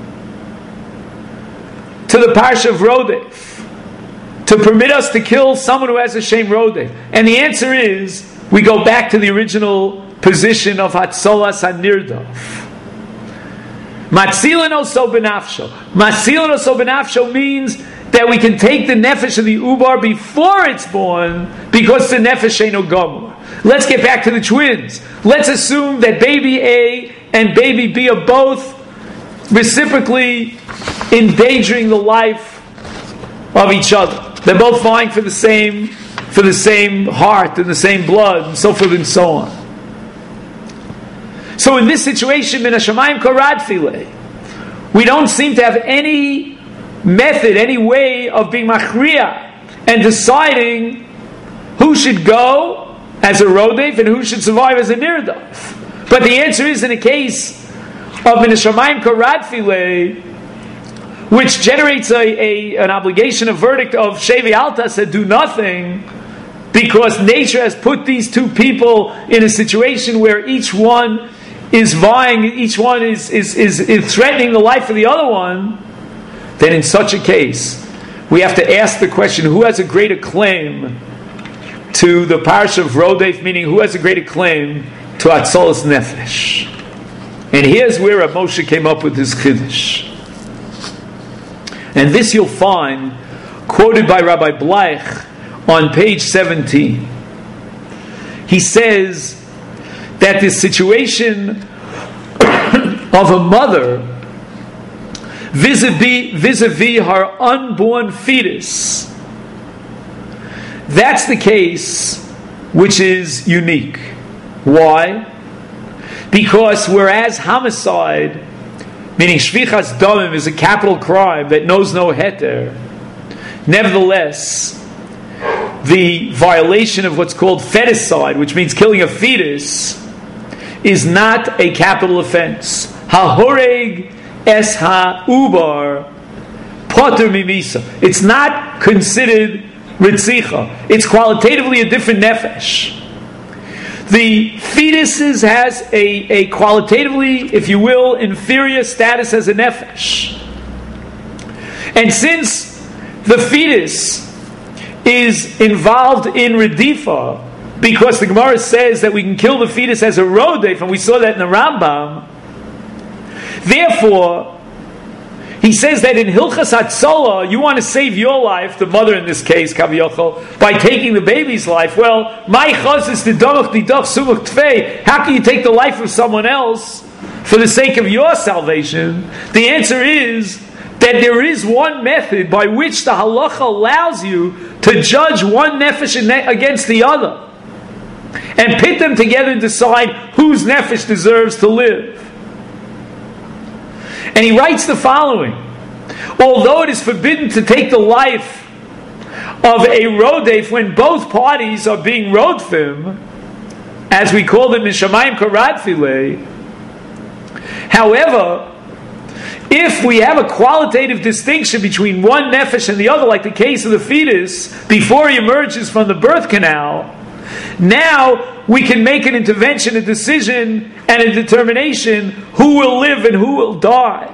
to the parsha of Rodef to permit us to kill someone who has a shame Rodef? And the answer is, we go back to the original position of Hatzolas HaNirdaf. Matzilin oso benafsho. Matzilin oso benafsho means that we can take the nefesh of the ubar before it's born, because the nefesh eino gamur. Let's get back to the twins. Let's assume that baby A and baby B are both reciprocally endangering the life of each other. They're both vying for the same heart and the same blood, and so forth and so on. So in this situation, min hashamayim korad filei, we don't seem to have any method, any way of being machriya and deciding who should go as a rodef and who should survive as a nirdaf. But the answer is, in a case of min hashamayim korad filei, which generates an obligation, a verdict of shevi altas, to do nothing, because nature has put these two people in a situation where each one is vying, each one is threatening the life of the other one, then in such a case, we have to ask the question, who has a greater claim to the parsha of Rodef, meaning who has a greater claim to Atzolas Nefesh? And here's where Rav Moshe came up with his chiddush. And this you'll find quoted by Rabbi Bleich on page 17. He says that the situation of a mother vis-a-vis her unborn fetus, that's the case which is unique. Why? Because whereas homicide, meaning shvichas damim, is a capital crime that knows no heter, nevertheless, the violation of what's called feticide, which means killing a fetus, is not a capital offense. Ha-horeg es ha-ubar poter mimisa. It's not considered ritzicha. It's qualitatively a different nefesh. The fetus has a qualitatively, if you will, inferior status as a nefesh. And since the fetus is involved in redifa, because the Gemara says that we can kill the fetus as a rodef, and we saw that in the Rambam, therefore, he says that in Hilchas Hatzolah, you want to save your life, the mother in this case, Kaviyachol, by taking the baby's life. Well, my chaz is tidamach didach sumach tfei. How can you take the life of someone else for the sake of your salvation? The answer is that there is one method by which the halacha allows you to judge one nefesh against the other. and pit them together and decide whose nefesh deserves to live. And he writes the following: although it is forbidden to take the life of a rodef when both parties are being rodfim, as we call them in Shamayim Karadfile, however, if we have a qualitative distinction between one nefesh and the other, like the case of the fetus before he emerges from the birth canal, now we can make an intervention, a decision, and a determination who will live and who will die.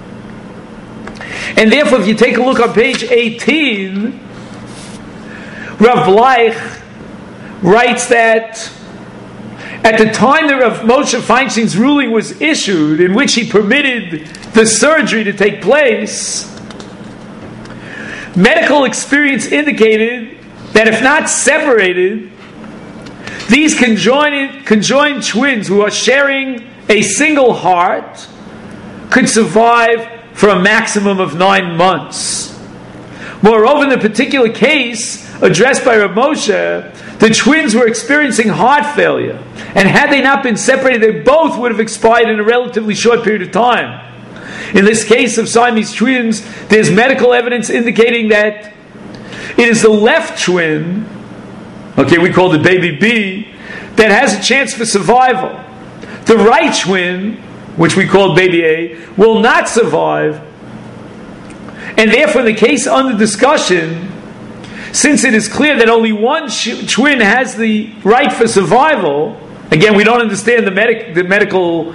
And therefore, if you take a look on page 18, Rav Bleich writes that at the time that Rav Moshe Feinstein's ruling was issued, in which he permitted the surgery to take place, medical experience indicated that if not separated, these conjoined twins who are sharing a single heart could survive for a maximum of 9 months. Moreover, in the particular case addressed by Rav Moshe, the twins were experiencing heart failure, and had they not been separated, they both would have expired in a relatively short period of time. In this case of Siamese twins, there's medical evidence indicating that it is the left twin, we call it baby B, that has a chance for survival. The right twin, which we call baby A, will not survive, and therefore in the case under discussion, since it is clear that only one twin has the right for survival, again, we don't understand the medical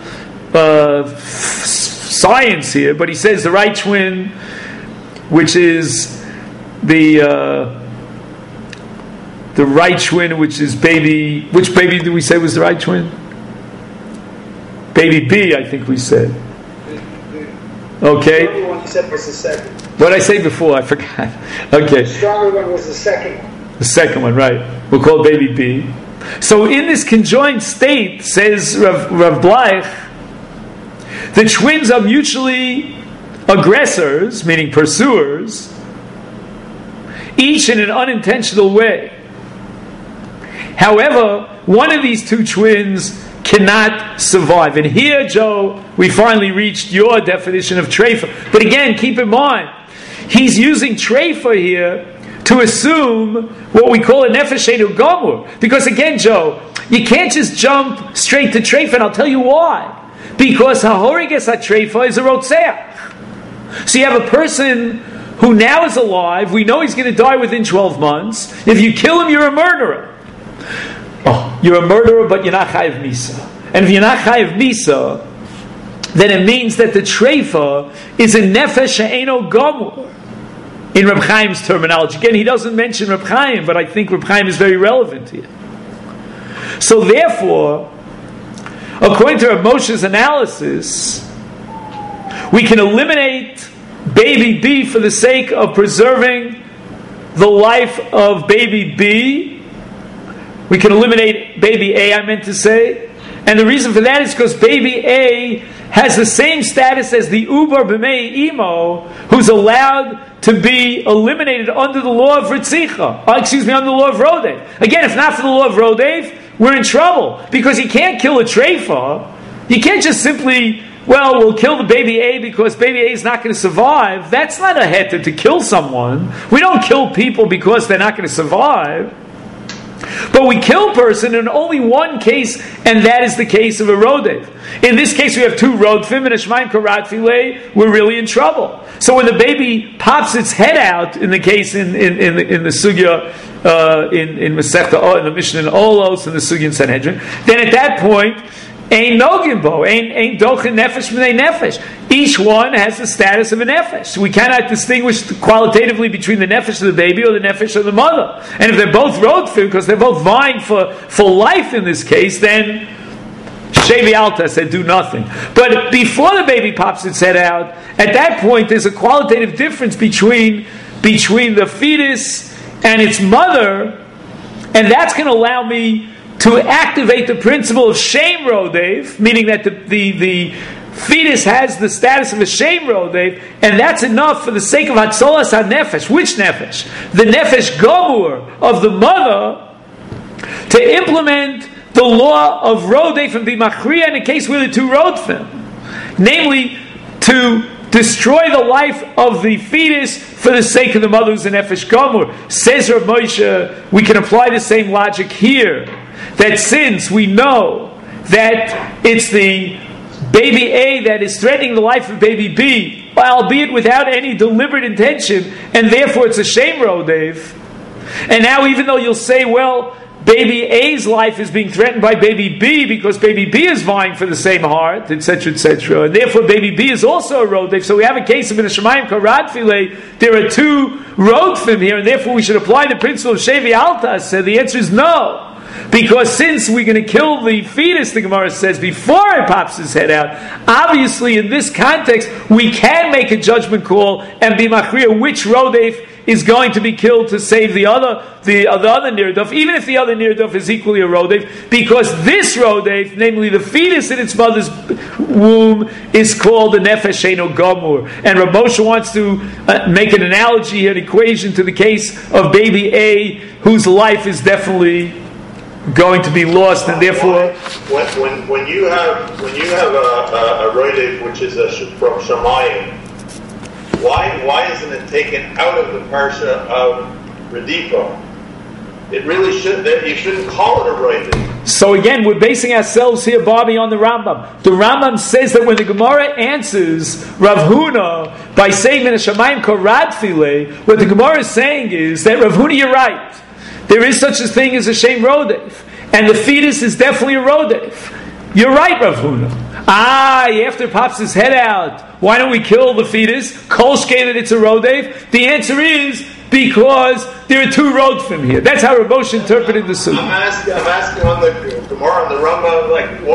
science here, but he says the right twin, which is the right twin, which is baby. Which baby did we say was the right twin? Baby B, I think we said. Okay. The one you said was the second. What did I say before? I forgot. Okay. The stronger one was the second one. The second one, right. We'll call it baby B. So in this conjoined state, says Rav Bleich, the twins are mutually aggressors, meaning pursuers, each in an unintentional way. However, one of these two twins cannot survive. And here, Joe, we finally reached your definition of treifa. But again, keep in mind, he's using treifa here to assume what we call a nefesh eino gomur. Because again, Joe, you can't just jump straight to treifa, and I'll tell you why. Because hahoriges ha-treifa is a rotzeach. So you have a person who now is alive, we know he's going to die within 12 months. If you kill him, you're a murderer. Oh, you're a murderer, but you're not chayiv misa. And if you're not chayiv misa, then it means that the treifa is a nefesh eino gomur. In Reb Chaim's terminology. Again, he doesn't mention Reb Chaim, but I think Reb Chaim is very relevant here. So therefore, according to Reb Moshe's analysis, we can eliminate baby B for the sake of preserving the life of baby B. We can eliminate baby A, I meant to say. And the reason for that is because baby A has the same status as the Ubar B'mei Imo, who's allowed to be eliminated under the law of Ritzicha. Under the law of Rodev. Again, if not for the law of Rodev, we're in trouble. Because you can't kill a treifa. You can't just simply, we'll kill the baby A because baby A is not going to survive. That's not a heta to kill someone. We don't kill people because they're not going to survive. But we kill a person in only one case, and that is the case of a rodev. In this case, we have two rodfim and a shemaim karatfile. We're really in trouble. So when the baby pops its head out, in the case in the sugya in Masechta, in the Mishnah in Olos, in the sugya in Sanhedrin, then at that point, ain't nogimbo, ain't dochin nefesh b'nei nefesh. Each one has the status of a nefesh. So we cannot distinguish qualitatively between the nefesh of the baby or the nefesh of the mother. And if they're both rodfim, because they're both vying for life in this case, then Shevi Alta said do nothing. But before the baby pops its head out, at that point there's a qualitative difference between the fetus and its mother, and that's going to allow me to activate the principle of Shem Rodev, meaning that the fetus has the status of a Shem Rodev, and that's enough for the sake of Hatzolas HaNefesh. Which Nefesh? The Nefesh Gomur of the mother, to implement the law of Rodef and Bimachria in a case where the two Rodfim, namely to destroy the life of the fetus for the sake of the mother who's an Nefesh Gomur. Says Rav Moshe, we can apply the same logic here, that since we know that it's the baby A that is threatening the life of baby B, albeit without any deliberate intention, and therefore it's a shame Rodef. And now even though you'll say, well, baby A's life is being threatened by baby B because baby B is vying for the same heart, etc., etc., and therefore baby B is also a Rodef. So we have a case of in a Shemayim Karadfile, there are two Rodfim here, and therefore we should apply the principle of Shevi Altas. So the answer is no. Because since we're going to kill the fetus, the Gemara says, before it pops his head out, obviously in this context, we can make a judgment call and be machriya which Rodef is going to be killed to save the other Nirduf, even if the other Nirduf is equally a Rodef, because this Rodef, namely the fetus in its mother's womb, is called a Nefesh Eino Gomur. And Rav Moshe wants to make an analogy, an equation to the case of baby A, whose life is definitely going to be lost, and therefore when you have a Rodef which is from Shemayim, why isn't it taken out of the parsha of Redifa? It really should. You shouldn't call it a Rodef. So again, we're basing ourselves here, Bobby, on the Rambam. The Rambam says that when the Gemara answers Rav Huna by saying in a Shemayim Karadfile, what the Gemara is saying is that Rav Huna, you're right. There is such a thing as a shame Rodef, and the fetus is definitely a Rodef. You're right, Rav Huna. After it pops his head out, why don't we kill the fetus? Kol shkei that it's a Rodef. The answer is because there are two Rodfim here. That's how Rav Moshe interpreted the Sunnah. I'm asking on the Gemara, on the Rambam,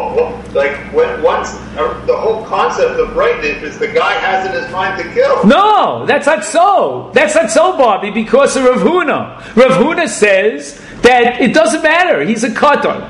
once the whole concept of Rodef is the guy has in his mind to kill. No, that's not so. That's not so, Bobby, because of Rav Huna. Rav Huna says that it doesn't matter. He's a katan.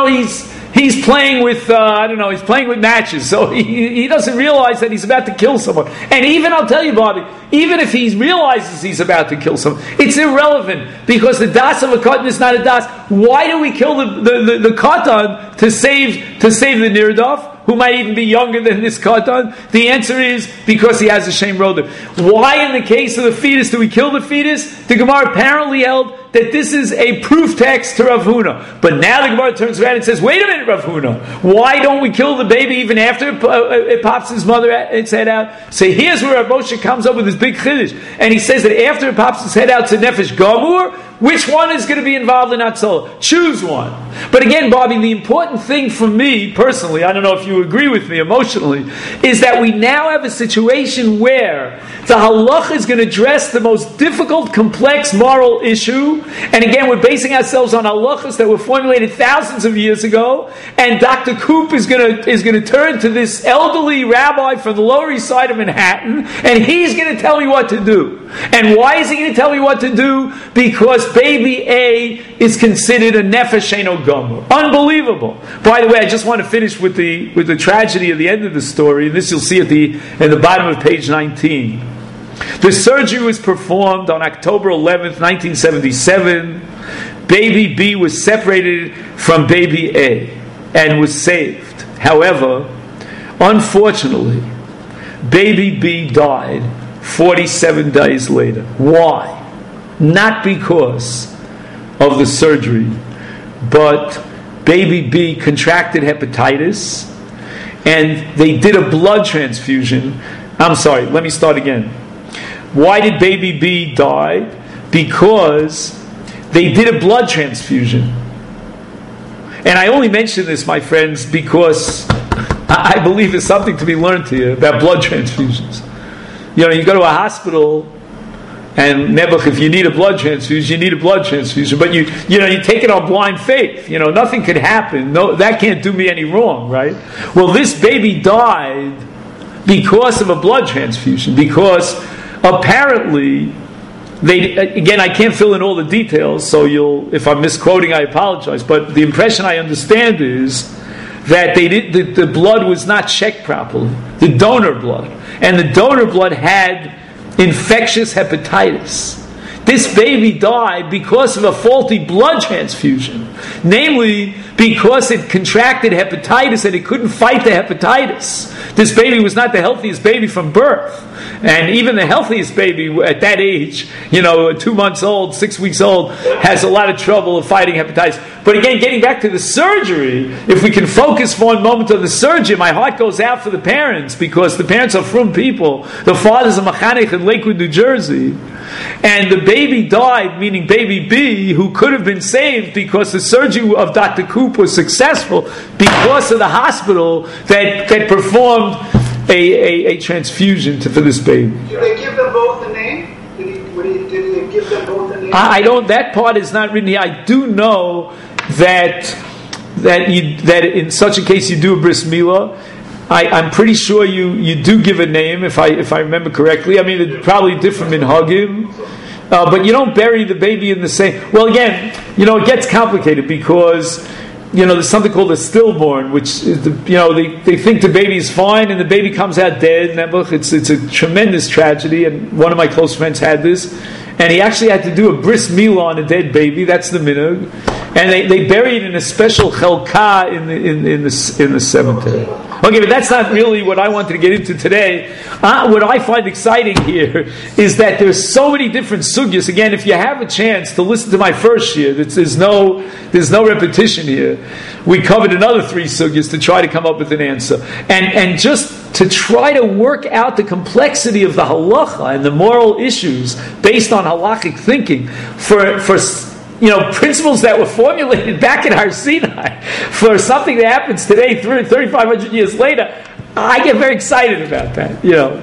He's playing with, he's playing with matches, so he doesn't realize that he's about to kill someone. And even, I'll tell you, Bobby, even if he realizes he's about to kill someone, it's irrelevant, because the das of a katan is not a das. Why do we kill the katan to save the nirdaf, who might even be younger than this katan? The answer is because he has a shame Rodef. Why in the case of the fetus do we kill the fetus? The Gemara apparently held that this is a proof text to Rav Huna. But now the Gemara turns around and says, wait a minute, Rav Huna, why don't we kill the baby even after it pops its head out? So here's where Rav Moshe comes up with his big chiddush. And he says that after it pops its head out to Nefesh Gomur, which one is going to be involved in Hatzalah? Choose one. But again, Bobby, the important thing for me, personally, I don't know if you agree with me emotionally, is that we now have a situation where the halacha is going to address the most difficult, complex moral issue. And again, we're basing ourselves on halachas that were formulated thousands of years ago. And Dr. Koop is going to turn to this elderly rabbi from the Lower East Side of Manhattan, and he's going to tell me what to do. And why is he going to tell me what to do? Because baby A is considered a Nefesh Eino Gomur. Unbelievable. By the way, I just want to finish with the tragedy at the end of the story, and this you'll see at the bottom of page 19. The surgery was performed on October 11th, 1977. Baby B was separated from baby A and was saved. However, unfortunately, baby B died 47 days later. Why? Not because of the surgery, but baby B contracted hepatitis, and they did a blood transfusion. I'm sorry, let me start again. Why did baby B die? Because they did a blood transfusion. And I only mention this, my friends, because I believe there's something to be learned here about blood transfusions. You go to a hospital, and Nebuch, if you need a blood transfusion, you need a blood transfusion. But you take it on blind faith. Nothing could happen. No, that can't do me any wrong, right? Well, this baby died because of a blood transfusion. Because apparently, I can't fill in all the details. So if I'm misquoting, I apologize. But the impression I understand is that the blood was not checked properly. The donor blood. And the donor blood had infectious hepatitis. This baby died because of a faulty blood transfusion. Namely, because it contracted hepatitis and it couldn't fight the hepatitis. This baby was not the healthiest baby from birth. And even the healthiest baby at that age, 2 months old, 6 weeks old, has a lot of trouble of fighting hepatitis. But again, getting back to the surgery, if we can focus for one moment on the surgery, my heart goes out for the parents, because the parents are frum people. The father's a mechanech in Lakewood, New Jersey. And the baby died, meaning baby B, who could have been saved because the surgery of Dr. Coop was successful because of the hospital that performed a transfusion for this baby. Did they give them both a name? Did they give them both a name? I don't. That part is not written here. I do know that in such a case you do a bris milah. I'm pretty sure you do give a name, if I remember correctly. I mean, it's probably different minhagim, but you don't bury the baby in the same. Well, again, it gets complicated because there's something called a stillborn, which is they think the baby is fine and the baby comes out dead. It's a tremendous tragedy, and one of my close friends had this, and he actually had to do a bris milah on a dead baby. That's the minhag, and they bury it in a special chelka in the cemetery. Okay, but that's not really what I wanted to get into today. What I find exciting here is that there's so many different sugyas. Again, if you have a chance to listen to my first year, there's no repetition here. We covered another 3 sugyas to try to come up with an answer. And just to try to work out the complexity of the halacha and the moral issues based on halachic thinking for principles that were formulated back in Har Sinai for something that happens today, 3,500 years later, I get very excited about that.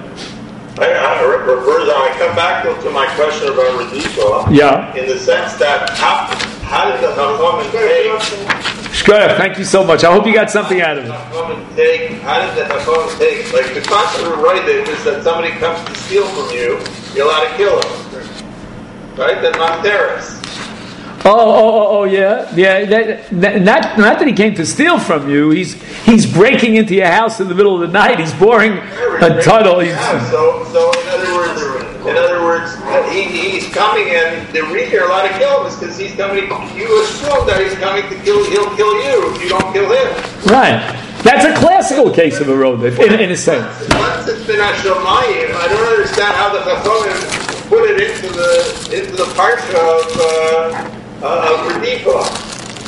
I come back to my question about Redifa. Yeah. In the sense that how did the Chachamim take? Shkoyach, thank you so much. I hope you got something out of it. How did the Chachamim take? Like the concept of Roidev is that somebody comes to steal from you, you're allowed to kill him, right? That's not terrorists. Oh, yeah. Not that he came to steal from you. He's breaking into your house in the middle of the night. He's boring a tunnel. So in other words, he's coming, and the reason you're allowed to kill him is because he's coming. You assume that he's coming to kill. He'll kill you if you don't kill him. Right. That's a classical case of a rodef, in a sense. Once it's been Hashemayim, I don't understand how the Chachamim put it into the parsha of Redifa.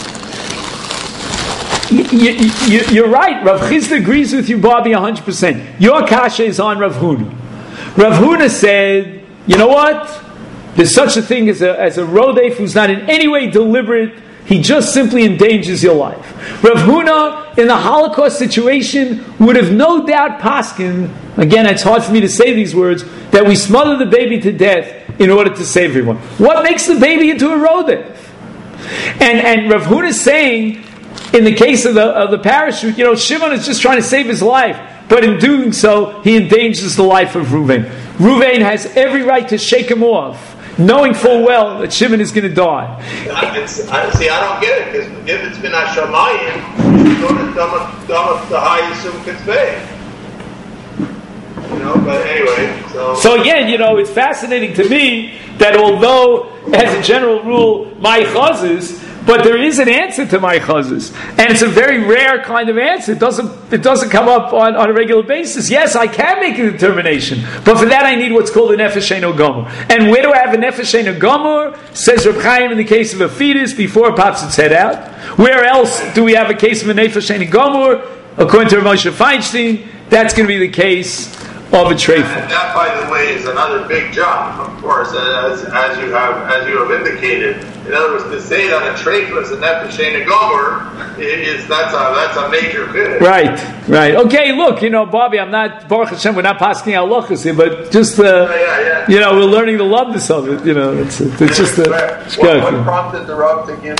You're right. Rav Chisda agrees with you, Bobby, 100%. Your kasha is on Rav Huna. Rav Huna said, you know what? There's such a thing as a rodef who's not in any way deliberate. He just simply endangers your life. Rav Huna, in the Holocaust situation, would have no doubt paskin, again, it's hard for me to say these words, that we smother the baby to death in order to save everyone. What makes the baby into a rodef? And Rav Huna is saying, in the case of the parachute, Shimon is just trying to save his life, but in doing so, he endangers the life of Ruvain. Ruvain has every right to shake him off, knowing full well that Shimon is going to die. I don't get it, because if it's been Hashemayim, you go to Dama the high Yisum Kitzvei. But anyway, so again, it's fascinating to me that although, as a general rule, my chazes, but there is an answer to my chazes, and it's a very rare kind of answer. It doesn't come up on a regular basis. Yes, I can make a determination, but for that I need what's called a nefesh eino gomor. And where do I have a nefesh eino gomor? Says Reb Chaim in the case of a fetus before it pops its head out. Where else do we have a case of a nefesh eino gomor? According to Rav Moshe Feinstein, that's going to be the case of a treifa. And that, by the way, is another big jump, of course, as you have indicated. In other words, to say that a treifa is a nefesh eino gomor that's a major bit. Right. Okay, look, Bobby, I'm not Baruch Hashem. We're not passing halachos here, but just we're learning the loveness of it. It's just what prompted the Rav to give